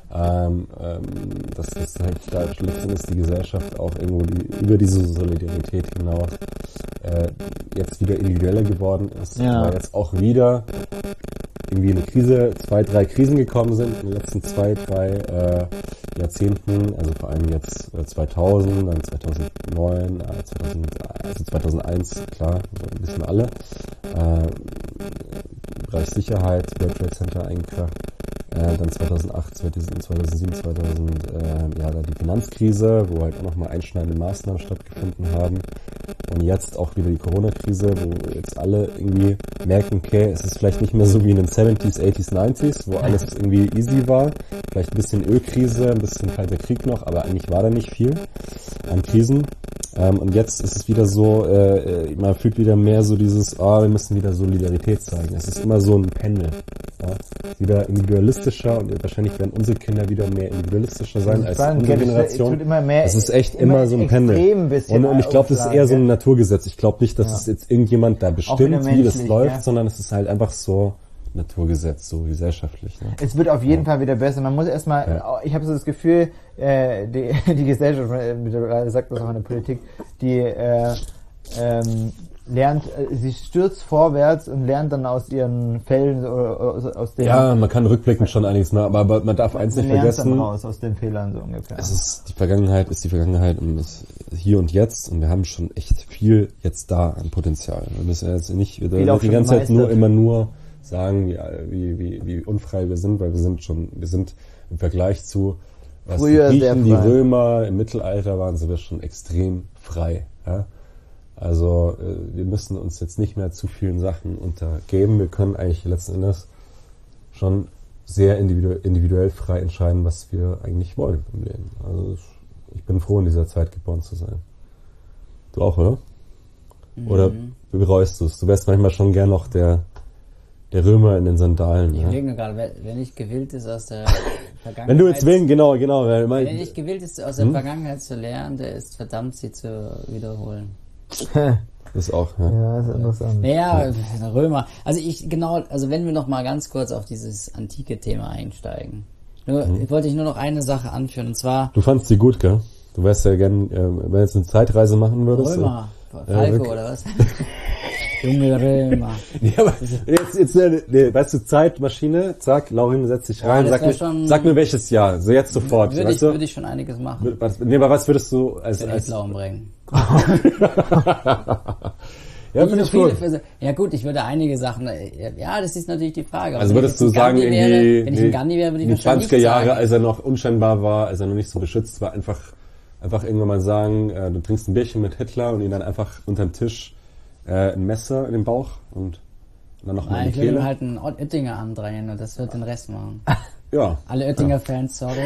dass halt da letztendlich die Gesellschaft auch irgendwo über diese Solidarität hinaus jetzt wieder individueller geworden ist, aber jetzt auch wieder irgendwie eine Krise, 2, 3 Krisen gekommen sind in den letzten 2, 3 Jahrzehnten, also vor allem jetzt 2000, dann 2009, 2001, klar, so ein bisschen alle. Bereich Sicherheit, World Trade Center eingekracht, dann 2008, 2007, da die Finanzkrise, wo halt auch nochmal einschneidende Maßnahmen stattgefunden haben. Und jetzt auch wieder die Corona-Krise, wo jetzt alle irgendwie merken, okay, es ist vielleicht nicht mehr so wie in den 70s, 80s, 90s, wo alles irgendwie easy war. Vielleicht ein bisschen Ölkrise, ein bisschen kalter Krieg noch, aber eigentlich war da nicht viel an Krisen. Und jetzt ist es wieder so, man fühlt wieder mehr so dieses, wir müssen wieder Solidarität zeigen. Es ist immer so ein Pendel. Ja? Wieder individualistischer und wahrscheinlich werden unsere Kinder wieder mehr individualistischer sein als unsere Generation. Es ist echt immer so ein Pendel. Und ich glaube, das ist eher so ein Naturgesetz. Ich glaube nicht, dass es jetzt irgendjemand da bestimmt, wie das läuft, sondern es ist halt einfach so Naturgesetz, so gesellschaftlich. Ne? Es wird auf jeden Fall wieder besser. Man muss erstmal, ich habe so das Gefühl, die Gesellschaft, mittlerweile sagt das auch in der Politik, die lernt, sie stürzt vorwärts und lernt dann aus ihren Fällen oder aus den... Ja, man kann rückblickend schon einiges machen, aber man darf eins nicht vergessen. Dann raus aus den Fehlern so ungefähr. Die Vergangenheit ist die Vergangenheit und das Hier und Jetzt und wir haben schon echt viel jetzt da an Potenzial. Wir müssen jetzt nicht wieder die ganze Zeit nur sagen, wie unfrei wir sind, weil wir sind im Vergleich zu was früher die Griechen, die frei. Römer im Mittelalter waren, sind wir schon extrem frei. Ja? Also wir müssen uns jetzt nicht mehr zu vielen Sachen untergeben. Wir können eigentlich letzten Endes schon sehr individuell frei entscheiden, was wir eigentlich wollen im Leben. Also ich bin froh, in dieser Zeit geboren zu sein. Du auch, oder? Oder bereust du es? Du wärst manchmal schon gern noch der Römer in den Sandalen. Ich ja? denke gerade, wer nicht gewillt ist aus der Vergangenheit... Wenn du jetzt genau. Wer nicht gewillt ist, aus der Vergangenheit zu lernen, der ist verdammt, sie zu wiederholen. Das ist auch, Ja, das ist interessant. Naja, Römer. Also wenn wir noch mal ganz kurz auf dieses antike Thema einsteigen. Wollte ich nur noch eine Sache anführen, und zwar... Du fandst sie gut, gell? Du wärst ja gern, wenn du jetzt eine Zeitreise machen würdest. Römer, Falco oder was? Junge Römer. Ja, aber jetzt weißt du, Zeitmaschine, zack, Laurin setzt sich rein, sag mir welches Jahr, so jetzt sofort. Würde ich schon einiges machen. Aber was würdest du als Hitler umbringen? Ja, finde ich gut. Ja gut, ich würde einige Sachen, das ist natürlich die Frage. Also würdest du sagen, wenn ich in Gandhi wäre, würde ich die wahrscheinlich 20er Jahre, sagen. als er noch unscheinbar war, als er noch nicht so beschützt war, einfach irgendwann mal sagen, du trinkst ein Bierchen mit Hitler und ihn dann einfach unterm Tisch ein Messer in den Bauch und dann noch mal in die Kehle. Ich würde halt einen Oettinger andrehen und das wird den Rest machen. Ja. Alle Oettinger-Fans, sorry.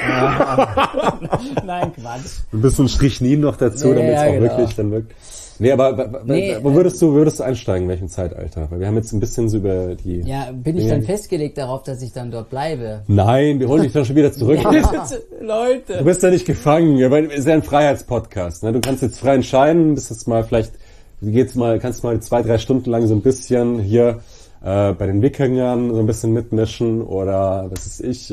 Nein, Quatsch. Ein bisschen Strichnin noch dazu, damit es auch genau. wirklich dann wirkt. Nee, aber wo würdest du einsteigen, in welchem Zeitalter? Weil wir haben jetzt ein bisschen so über die... Ja, bin ich dann festgelegt darauf, dass ich dann dort bleibe? Nein, wir holen dich dann schon wieder zurück. Leute. Du bist ja nicht gefangen, es ist ja ein Freiheitspodcast. Ne? Du kannst jetzt frei entscheiden, bist jetzt mal vielleicht, kannst mal 2-3 Stunden lang so ein bisschen hier bei den Wikingern so ein bisschen mitmischen oder was weiß ich,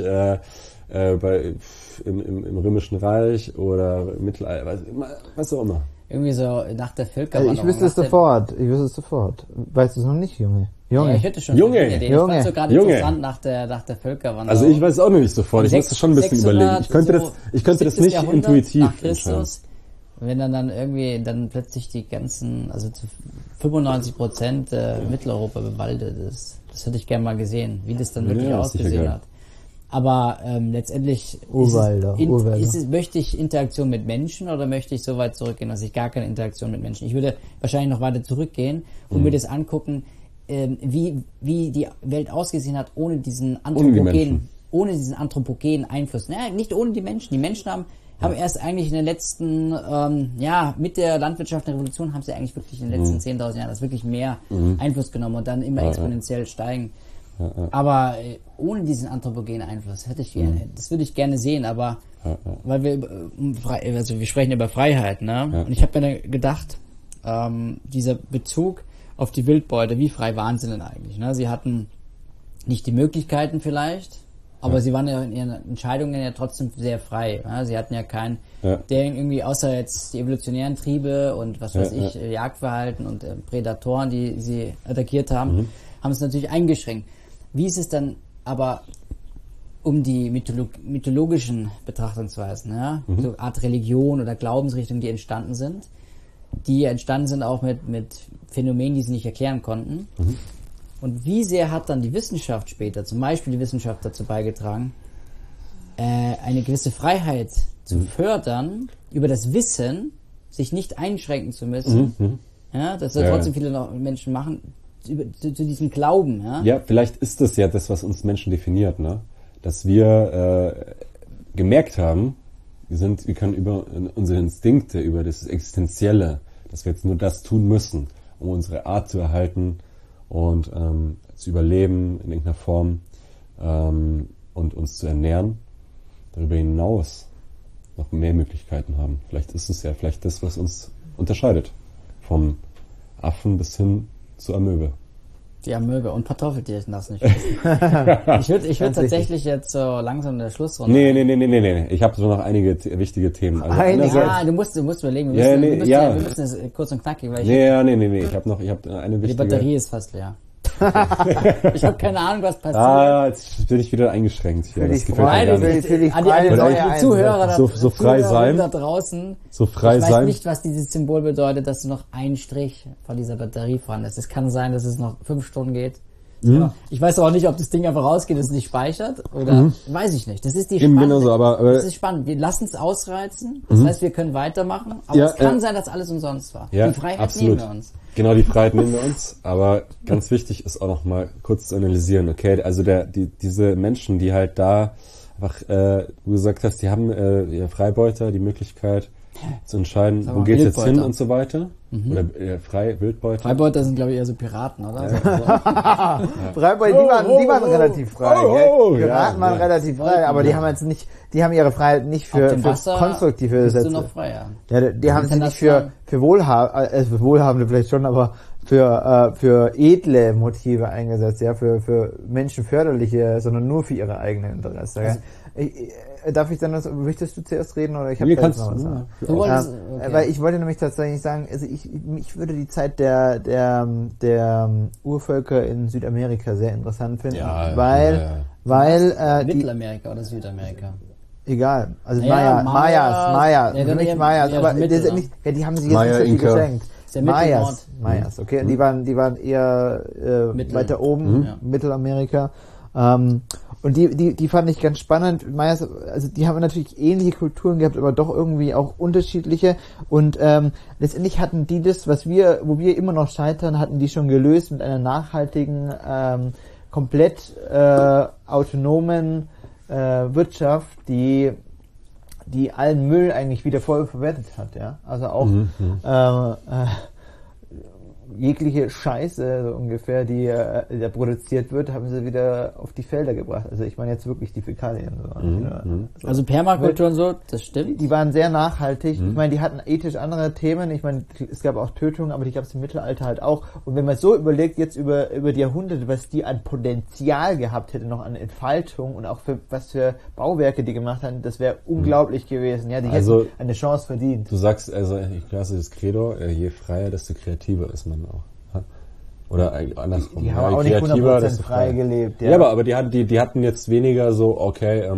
im Römischen Reich oder im Mittelalter, was auch immer. Irgendwie so nach der Völkerwanderung. Ich wüsste es sofort. Weißt du es noch nicht, Junge? Ja, ich hätte schon Junge. eine Idee. Ich fand so gerade interessant nach der Völkerwanderung. Also ich weiß es auch noch nicht sofort. Ich müsste schon ein bisschen überlegen. Ich könnte das nicht intuitiv nach Christus. Wenn dann irgendwie dann plötzlich die ganzen, also zu 95% Mitteleuropa bewaldet ist. Das hätte ich gerne mal gesehen, wie das dann wirklich ausgesehen hat. Aber letztendlich möchte ich Interaktion mit Menschen oder möchte ich so weit zurückgehen, dass ich gar keine Interaktion mit Menschen. Ich würde wahrscheinlich noch weiter zurückgehen und mir das angucken, wie die Welt ausgesehen hat ohne diesen anthropogenen Einfluss. Naja, nicht ohne die Menschen. Die Menschen haben erst eigentlich in den letzten, mit der landwirtschaftlichen Revolution haben sie eigentlich wirklich in den letzten 10.000 Jahren das wirklich mehr Einfluss genommen und dann immer exponentiell steigen. Aber ohne diesen anthropogenen Einfluss hätte ich gerne, das würde ich gerne sehen, aber weil wir sprechen über Freiheit, ne? Ja. Und ich habe mir gedacht, dieser Bezug auf die Wildbeute, wie frei waren sie denn eigentlich? Ne? Sie hatten nicht die Möglichkeiten vielleicht, aber sie waren ja in ihren Entscheidungen ja trotzdem sehr frei. Ne? Sie hatten ja keinen, der irgendwie außer jetzt die evolutionären Triebe und was weiß ich, Jagdverhalten und Prädatoren, die sie attackiert haben, haben es natürlich eingeschränkt. Wie ist es dann aber um die mythologischen Betrachtungsweisen, ja? So eine Art Religion oder Glaubensrichtungen, die entstanden sind? Die entstanden sind auch mit Phänomenen, die sie nicht erklären konnten. Und wie sehr hat dann die Wissenschaft später, zum Beispiel die Wissenschaft dazu beigetragen, eine gewisse Freiheit zu fördern, über das Wissen sich nicht einschränken zu müssen, ja, das soll trotzdem viele Menschen machen, zu diesem Glauben. Ja, vielleicht ist das ja das, was uns Menschen definiert, ne? Dass wir gemerkt haben, wir können über unsere Instinkte, über das Existenzielle, dass wir jetzt nur das tun müssen, um unsere Art zu erhalten und zu überleben in irgendeiner Form und uns zu ernähren, darüber hinaus noch mehr Möglichkeiten haben. Vielleicht ist es ja das, was uns unterscheidet. Vom Affen bis hin zur Amöbe. Die Amöbe und Kartoffeltierchen darfst nicht wissen. Ich würde tatsächlich jetzt so langsam in der Schlussrunde. Nee. Ich habe so noch einige wichtige Themen. Also du musst überlegen. Wir müssen es kurz und knackig, weil ich habe eine wichtige. Die Batterie ist fast leer. Ich habe keine Ahnung, was passiert. Jetzt bin ich wieder eingeschränkt hier. Das gefällt mir gar nicht. Die Zuhörer so frei sein. Da draußen. So frei ich sein. weiß nicht, was dieses Symbol bedeutet, dass noch ein Strich von dieser Batterie vorhanden ist. Es kann sein, dass es noch 5 Stunden geht. Ja. Ich weiß auch nicht, ob das Ding einfach rausgeht und es nicht speichert oder weiß ich nicht. Das ist die Spannung. Genauso, aber das ist spannend. Wir lassen es ausreizen. Das heißt, wir können weitermachen. Aber es kann sein, dass alles umsonst war. Ja, die Freiheit absolut. nehmen wir uns. Genau, die Freiheit nehmen wir uns. Aber ganz wichtig ist auch noch mal kurz zu analysieren. Okay, also diese Menschen, die halt da einfach, du gesagt hast, die haben ihre Freibeuter, die Möglichkeit zu entscheiden, wo geht's jetzt hin und so weiter. Oder Wildbeuter. Freibeuter sind, glaube ich, eher so Piraten, oder? Freibeuter, die waren relativ frei. Piraten waren relativ frei, aber die haben jetzt nicht, die haben ihre Freiheit nicht für konstruktive Sätze. Noch frei, die haben sie nicht für Wohlhabende vielleicht schon, aber für edle Motive eingesetzt, ja, für menschenförderliche, sondern nur für ihre eigene Interesse. Also, darf ich dann möchtest du zuerst reden oder ich habe jetzt noch was sagen? Weil ich wollte nämlich tatsächlich sagen, also ich würde die Zeit der Urvölker in Südamerika sehr interessant finden, weil Mittelamerika oder Südamerika? Egal, also Mayas, für mich Mayas, aber die haben sich jetzt nicht so viel geschenkt. Mayas, okay, die waren eher weiter oben, Mittelamerika. Und die fand ich ganz spannend. Mayas, also die haben natürlich ähnliche Kulturen gehabt, aber doch irgendwie auch unterschiedliche. Und letztendlich hatten die das, wo wir immer noch scheitern, hatten die schon gelöst mit einer nachhaltigen, komplett autonomen Wirtschaft, die allen Müll eigentlich wieder voll verwertet hat, ja. Also auch jegliche Scheiße so ungefähr, die da produziert wird, haben sie wieder auf die Felder gebracht. Also ich meine jetzt wirklich die Fäkalien. So. Also Permakultur und so, das stimmt. Die waren sehr nachhaltig. Ich meine, die hatten ethisch andere Themen. Ich meine, es gab auch Tötungen, aber die gab es im Mittelalter halt auch. Und wenn man so überlegt, jetzt über die Jahrhunderte, was die an Potenzial gehabt hätte, noch an Entfaltung und auch für was für Bauwerke die gemacht haben, das wäre unglaublich gewesen. Ja, die hätten eine Chance verdient. Du sagst, also ich glaube, das Credo, je freier, desto kreativer ist man auch. Oder andersrum. Die haben auch nicht 100% frei gelebt. Ja, aber die hatten jetzt weniger so, okay,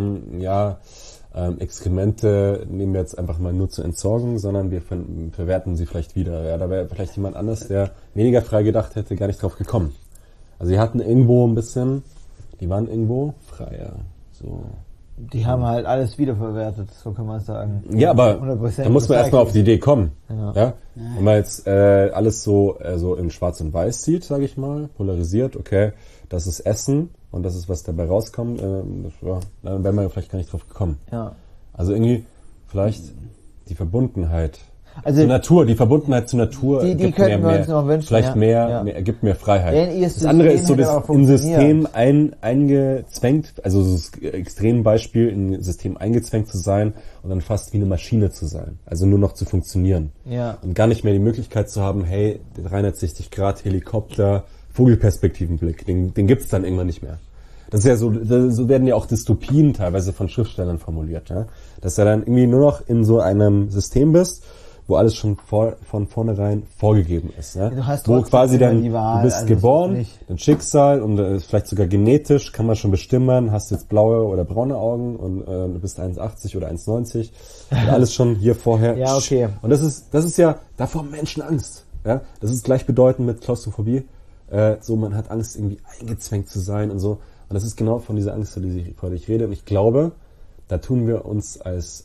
Exkremente nehmen wir jetzt einfach mal nur zur Entsorgung, sondern wir verwerten sie vielleicht wieder. Ja, da wäre vielleicht jemand anders, der weniger frei gedacht hätte, gar nicht drauf gekommen. Also die hatten irgendwo die waren irgendwo freier. So. Die haben halt alles wiederverwertet, so kann man sagen. Ja, aber da muss man erstmal auf die Idee kommen. Ja? Wenn man jetzt alles so in Schwarz und Weiß sieht, sage ich mal, polarisiert, okay, das ist Essen und das ist, was dabei rauskommt, dann wäre man vielleicht gar nicht drauf gekommen. Ja. Also irgendwie vielleicht die Verbundenheit Also zur Natur, die Verbundenheit zur Natur die gibt könnten wir mehr, uns noch wünschen. vielleicht ja. mehr, gibt mehr Freiheit. Wenn ihr es Das andere ist so, hätte dass auch im System funktioniert. eingezwängt, also das Extrembeispiel, im System eingezwängt zu sein und dann fast wie eine Maschine zu sein. Also nur noch zu funktionieren. Ja. Und gar nicht mehr die Möglichkeit zu haben, hey, 360 Grad Helikopter, Vogelperspektivenblick, den gibt's dann irgendwann nicht mehr. Das ist ja so werden ja auch Dystopien teilweise von Schriftstellern formuliert, ja. Dass du dann irgendwie nur noch in so einem System bist, wo alles schon von vornherein vorgegeben ist, ja. Du hast Wo trotzdem quasi immer dann, die Wahl, du bist also geboren, nicht- dein Schicksal und vielleicht sogar genetisch kann man schon bestimmen, hast jetzt blaue oder braune Augen und du bist 1,80 oder 1,90 und alles schon hier vorher. Ja, okay. Und das ist ja, davor haben Menschen Angst, ja. Das ist gleichbedeutend mit Klaustrophobie. So, man hat Angst, irgendwie eingezwängt zu sein und so. Und das ist genau von dieser Angst, vor der ich rede. Und ich glaube, da tun wir uns als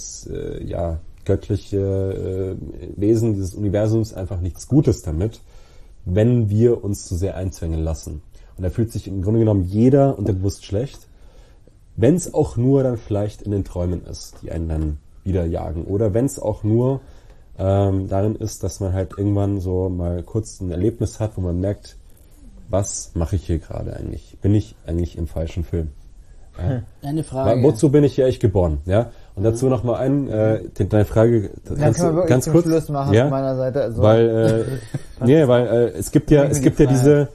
göttliche Wesen dieses Universums einfach nichts Gutes damit, wenn wir uns zu sehr einzwängen lassen. Und da fühlt sich im Grunde genommen jeder unterbewusst schlecht, wenn es auch nur dann vielleicht in den Träumen ist, die einen dann wieder jagen. Oder wenn es auch nur darin ist, dass man halt irgendwann so mal kurz ein Erlebnis hat, wo man merkt, was mache ich hier gerade eigentlich? Bin ich eigentlich im falschen Film? Ja. Eine Frage. Wozu bin ich hier eigentlich geboren? Ja. Und dazu noch mal deine Frage. Dann können wir wirklich ganz zum kurz Schluss machen ja? von meiner Seite. Also Weil es gibt ja es ist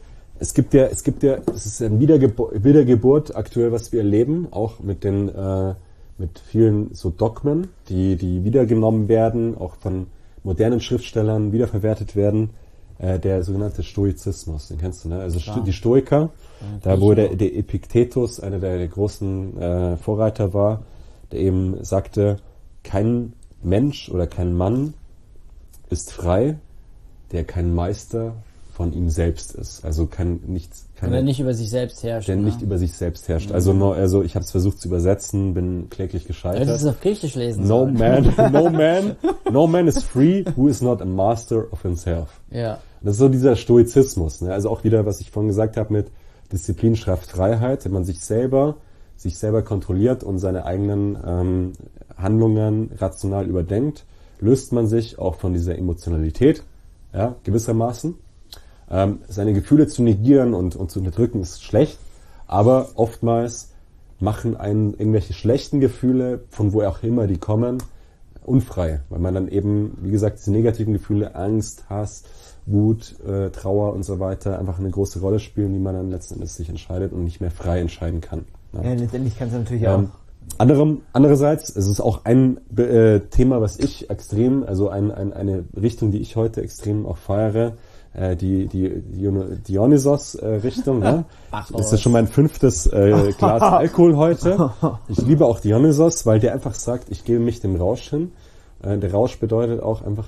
eine Wiedergeburt aktuell, was wir erleben, auch mit mit vielen so Dogmen, die wiedergenommen werden, auch von modernen Schriftstellern wiederverwertet werden. Der sogenannte Stoizismus, den kennst du, ne? Also die Stoiker, da wo der Epiktetus einer der großen Vorreiter war, der eben sagte, kein Mensch oder kein Mann ist frei, der kein Meister von ihm selbst ist. Also Oder nicht über sich selbst herrscht. der ne? nicht über sich selbst herrscht. Also ich habe es versucht zu übersetzen, bin kläglich gescheitert. Das ist auf Griechisch lesen. No sollen. man is free who is not a master of himself. Ja. Das ist so dieser Stoizismus, ne? Also auch wieder, was ich vorhin gesagt habe mit Disziplin schafft Freiheit, wenn man sich selber kontrolliert und seine eigenen Handlungen rational überdenkt, löst man sich auch von dieser Emotionalität, ja, gewissermaßen. Seine Gefühle zu negieren und zu unterdrücken ist schlecht, aber oftmals machen einen irgendwelche schlechten Gefühle, von wo auch immer die kommen, unfrei, weil man dann eben, wie gesagt, diese negativen Gefühle, Angst, Hass, Wut, Trauer und so weiter einfach eine große Rolle spielen, die man dann letzten Endes sich entscheidet und nicht mehr frei entscheiden kann. ja, letztendlich kannst du natürlich auch. Andererseits, es ist auch ein Thema, was ich extrem, also eine Richtung, die ich heute extrem auch feiere, die Dionysos-Richtung. Ne? Das ist schon mein 5. Glas Alkohol heute. Ich liebe auch Dionysos, weil der einfach sagt, ich gebe mich dem Rausch hin. Der Rausch bedeutet auch einfach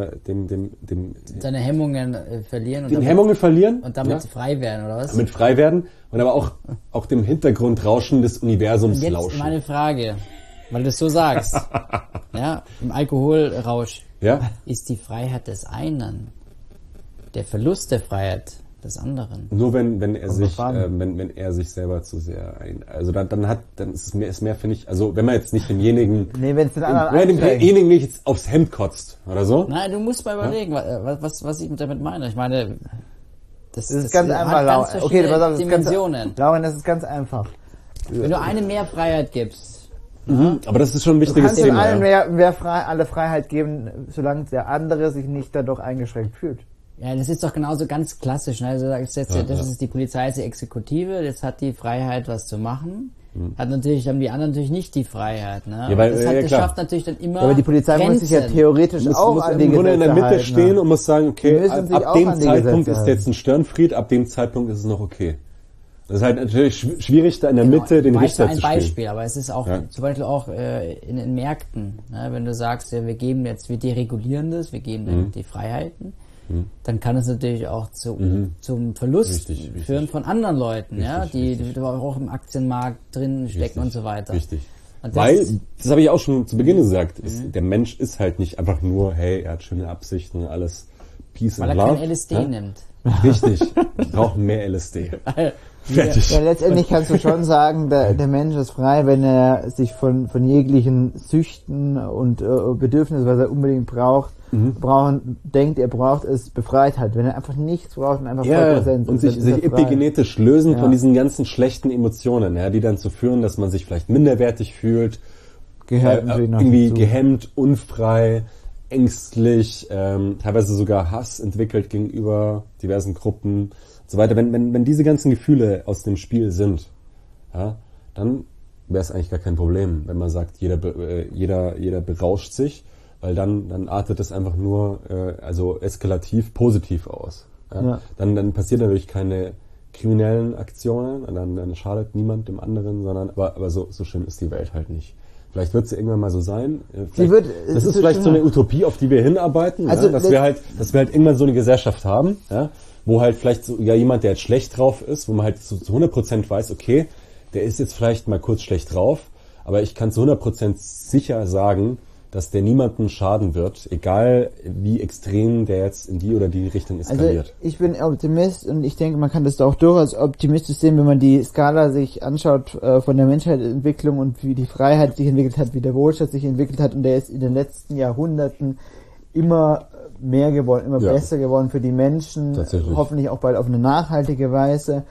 Seine Hemmungen verlieren. Und Hemmungen verlieren. Und damit frei werden, oder was? Damit frei werden und aber auch dem Hintergrundrauschen des Universums Jetzt lauschen. meine Frage, weil du es so sagst. Ja, im Alkoholrausch Ja? ist die Freiheit des einen der Verlust der Freiheit des anderen. Nur wenn er sich drauf an. wenn er sich selber zu sehr also dann ist es mehr finde ich, also wenn man jetzt nicht demjenigen Nee, wenn es den anderen wenn einschränkt. demjenigen nicht jetzt aufs Hemd kotzt oder so. Nein, du musst mal überlegen, was ich damit meine. Ich meine, Das ist ganz einfach, hat Lauren. ganz Okay, verschiedene pass auf, das ist ganz, Dimensionen. Lauren, das ist ganz einfach. Wenn du einem mehr Freiheit gibst, Aber das ist schon ein Du wichtiges kannst dem Thema. allen Ja. alle Freiheit geben, solange der andere sich nicht dadurch eingeschränkt fühlt. ja, das ist doch genauso ganz klassisch. Ne? Also das ist die Polizei, ist die Exekutive, jetzt hat die Freiheit, was zu machen. Haben die anderen natürlich nicht die Freiheit. Ne? Ja, weil- das, ja, das klar. schafft natürlich dann immer Aber die Polizei muss sich ja Grenzen. theoretisch muss auch an die im Grunde in der Gesetze Mitte halten, stehen ne? und muss sagen, Die okay, müssen sich ab auch dem an die Zeitpunkt Gesetze ist jetzt ein Störenfried, ab dem Zeitpunkt ist es noch okay. Das ist halt natürlich schwierig, da in der Mitte den Weißt du, Richter ein zu spielen. Beispiel, aber es ist auch Ja. zum Beispiel auch in den Märkten, ne? Wenn du sagst, ja, wir deregulieren das, wir geben dann die Freiheiten, dann kann es natürlich auch zum Verlust Richtig. führen von anderen Leuten, ja, die richtig. auch im Aktienmarkt drin stecken und so weiter. Richtig. Und das Weil, ist- das habe ich auch schon zu Beginn gesagt, der Mensch ist halt nicht einfach nur, hey, er hat schöne Absichten, alles Peace Weil and er Love. kein LSD ja? nimmt. Richtig, wir brauchen mehr LSD. Fertig. Ja, letztendlich kannst du schon sagen, der Mensch ist frei, wenn er sich von jeglichen Süchten und Bedürfnissen, was er unbedingt denkt, er braucht, ist befreit halt. Wenn er einfach nichts braucht und einfach voll präsent ist. Und sich epigenetisch lösen von diesen ganzen schlechten Emotionen, die dann zu führen, dass man sich vielleicht minderwertig fühlt, irgendwie gehemmt, unfrei, ängstlich, teilweise sogar Hass entwickelt gegenüber diversen Gruppen und so weiter. Wenn diese ganzen Gefühle aus dem Spiel sind, dann wäre es eigentlich gar kein Problem, wenn man sagt, jeder berauscht sich, weil dann artet es einfach nur also eskalativ positiv aus. Ja? Dann passieren natürlich keine kriminellen Aktionen, dann schadet niemand dem anderen, sondern aber so schlimm ist die Welt halt nicht. Vielleicht wird sie irgendwann mal so sein. Das ist vielleicht so eine Utopie, auf die wir hinarbeiten, also dass wir halt irgendwann so eine Gesellschaft haben, wo halt vielleicht sogar jemand, der jetzt schlecht drauf ist, wo man halt zu 100% weiß, okay, der ist jetzt vielleicht mal kurz schlecht drauf, aber ich kann zu 100% sicher sagen, dass der niemandem schaden wird, egal wie extrem der jetzt in die oder die Richtung eskaliert. Also ich bin Optimist und ich denke, man kann das auch durchaus optimistisch sehen, wenn man die Skala sich anschaut von der Menschheitsentwicklung und wie die Freiheit sich entwickelt hat, wie der Wohlstand sich entwickelt hat, und der ist in den letzten Jahrhunderten immer mehr geworden, immer besser geworden für die Menschen, hoffentlich auch bald auf eine nachhaltige Weise.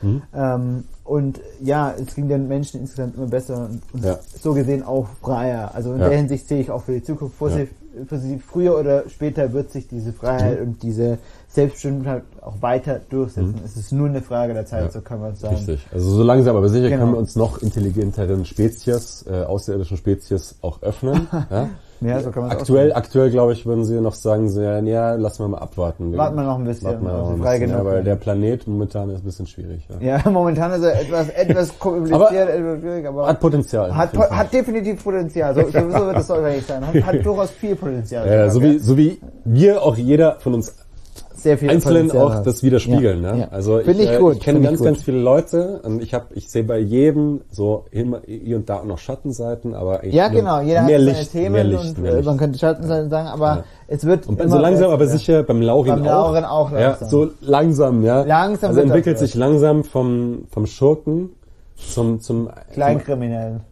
Und es ging den Menschen insgesamt immer besser und so gesehen auch freier. Also in der Hinsicht sehe ich auch für die Zukunft, für sie früher oder später wird sich diese Freiheit und diese Selbstbestimmtheit auch weiter durchsetzen. Es ist nur eine Frage der Zeit, so kann man sagen. Richtig. Also so langsam, aber sicher können wir uns noch intelligenteren Spezies, außerirdischen Spezies auch öffnen. Ja, so kann man aktuell glaube ich, würden sie noch sagen, lassen wir mal abwarten. Warten wir noch ein bisschen. Weil der Planet momentan ist ein bisschen schwierig. Ja, momentan ist er etwas kompliziert, etwas schwierig, aber hat Potenzial. Hat definitiv Potenzial. So wird es wahrscheinlich sein. Hat durchaus viel Potenzial. Ja, so wie wir auch jeder von uns sehr viel einzeln Potenzial auch das widerspiegeln. Also ich kenne ganz viele Leute und ich sehe bei jedem so hier und da noch Schattenseiten, aber eigentlich jeder mehr hat seine Licht, Themen mehr Licht, und man könnte Schattenseiten sagen, aber es wird und so langsam, aber sicher beim Laurin auch langsam. Ja, so langsam, Langsam also entwickelt sich langsam vom Schurken zum Kleinkriminellen.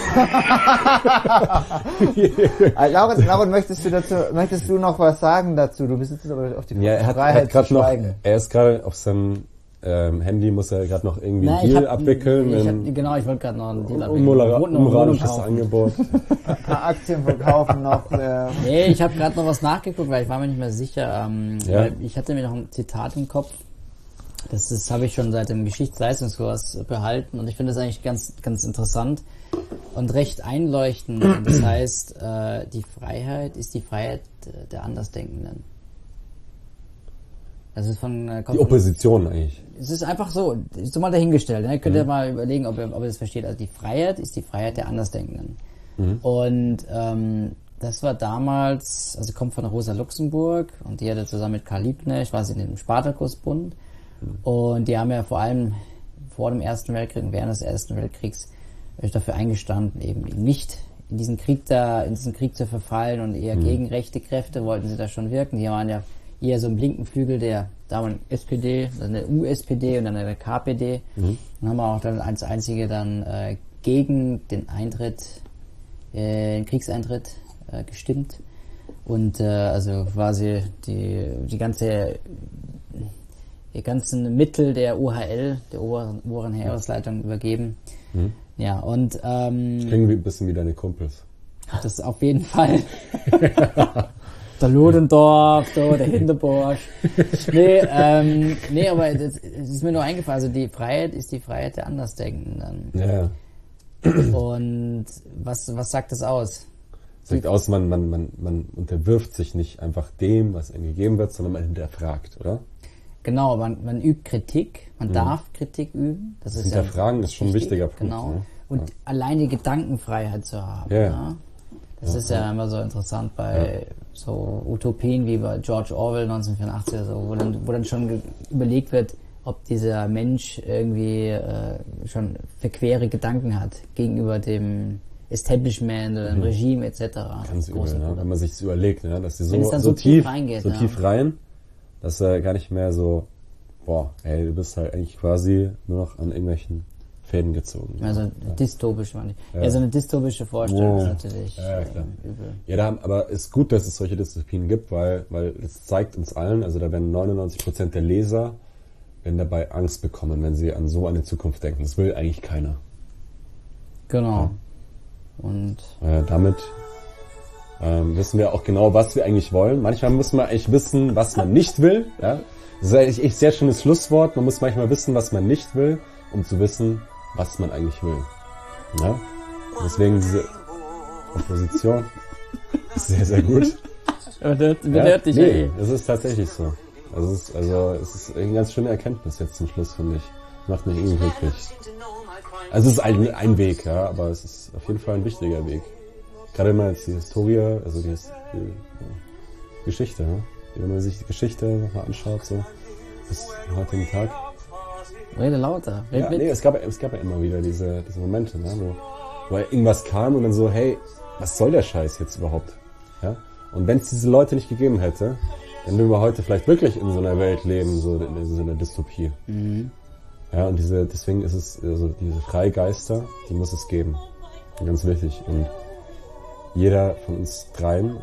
Lauren, möchtest du noch was sagen dazu? Du bist jetzt aber auf die Freiheit zu schweigen. Er ist gerade auf seinem Handy, muss er gerade noch irgendwie einen Deal abwickeln. Ich wollte gerade noch einen Deal abwickeln. Unmoralisches Angebot. Ein paar Aktien verkaufen noch. Nee, ich habe gerade noch was nachgeguckt, weil ich war mir nicht mehr sicher. Weil ich hatte mir noch ein Zitat im Kopf. Das habe ich schon seit dem Geschichtsleistungskurs behalten und ich finde das eigentlich ganz, ganz interessant und recht einleuchtend. Das heißt, die Freiheit ist die Freiheit der Andersdenkenden. Das ist die Opposition eigentlich. Es ist einfach so mal dahingestellt. Ne? Könnt ihr mal überlegen, ob ihr das versteht. Also die Freiheit ist die Freiheit der Andersdenkenden. Und das war damals, also kommt von Rosa Luxemburg und die hatte zusammen mit Karl Liebknecht, war sie in dem Spartakusbund. Und die haben ja vor allem vor dem Ersten Weltkrieg und während des Ersten Weltkriegs dafür eingestanden, eben nicht in diesen Krieg zu verfallen und eher gegen rechte Kräfte wollten sie da schon wirken. Die waren ja eher so im linken Flügel der damaligen SPD, dann der USPD und dann der KPD. Und haben auch dann als einzige dann gegen den Kriegseintritt gestimmt. Und also quasi die ganzen Mittel der OHL, der oberen Heeresleitung, übergeben. Ja, und klingen wie ein bisschen wie deine Kumpels. Das auf jeden Fall. Der Ludendorff, der Hinterborsch. Nee, aber das ist mir nur eingefallen. Also die Freiheit ist die Freiheit der Andersdenkenden. Ja. Und was sagt das aus? Sagt aus, man unterwirft sich nicht einfach dem, was einem gegeben wird, sondern man hinterfragt, oder? Genau, man übt Kritik, man darf Kritik üben. Das ist Hinterfragen ist schon ein wichtiger Punkt. Genau. Ne? Und alleine Gedankenfreiheit zu haben. Ja. Das ist ja immer so interessant bei so Utopien wie bei George Orwell 1984, also wo dann schon überlegt wird, ob dieser Mensch irgendwie schon verquere Gedanken hat gegenüber dem Establishment oder dem Regime etc. Ganz übel, ne? Wenn man sich das überlegt, ne? Dass die so tief reingeht, tief rein, dass er gar nicht mehr so du bist halt eigentlich quasi nur noch an irgendwelchen Fäden gezogen. Also dystopisch, meine ich. Ja, so eine dystopische Vorstellung ist natürlich übel. Ja, aber ist gut, dass es solche Dystopien gibt, weil es zeigt uns allen, also da werden 99% der Leser werden dabei Angst bekommen, wenn sie an so eine Zukunft denken. Das will eigentlich keiner. Genau. Und damit wissen wir auch genau, was wir eigentlich wollen. Manchmal muss man eigentlich wissen, was man nicht will. Ja? Das ist eigentlich echt sehr schönes Schlusswort. Man muss manchmal wissen, was man nicht will, um zu wissen, was man eigentlich will. Ja? Deswegen diese Opposition ist sehr, sehr gut. Das ist tatsächlich so. Es ist eine ganz schöne Erkenntnis jetzt zum Schluss, finde ich. Macht mich irgendwie glücklich. Also es ist ein Weg, ja, aber es ist auf jeden Fall ein wichtiger Weg. Gerade wenn man jetzt die Historie, also die Geschichte, ne? Wenn man sich die Geschichte nochmal anschaut, so bis zum heutigen Tag. Rede lauter. Es gab ja immer wieder diese Momente, ne? wo irgendwas kam und dann so, hey, was soll der Scheiß jetzt überhaupt? Ja? Und wenn es diese Leute nicht gegeben hätte, dann würden wir heute vielleicht wirklich in so einer Welt leben, so in so einer Dystopie. Mhm. Ja, und deswegen ist es, also diese Freigeister, die muss es geben. Ganz wichtig. Und jeder von uns dreien,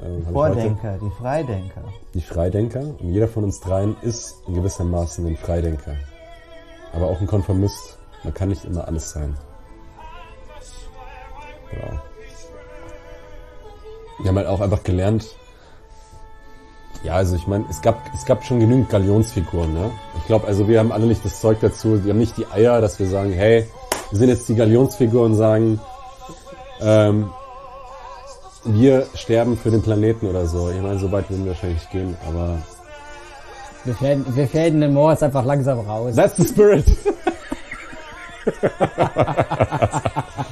die Freidenker, und jeder von uns dreien ist in gewissermaßen ein Freidenker. Aber auch ein Konformist. Man kann nicht immer alles sein. Ja. Wir haben halt auch einfach gelernt, ja, also ich meine, es gab schon genügend Galionsfiguren, ne? Ich glaube, also wir haben alle nicht das Zeug dazu, wir haben nicht die Eier, dass wir sagen, hey, wir sind jetzt die Galionsfigur und sagen, wir sterben für den Planeten oder so. Ich meine, so weit würden wir wahrscheinlich gehen, aber... Wir fäden den Moritz einfach langsam raus. That's the spirit!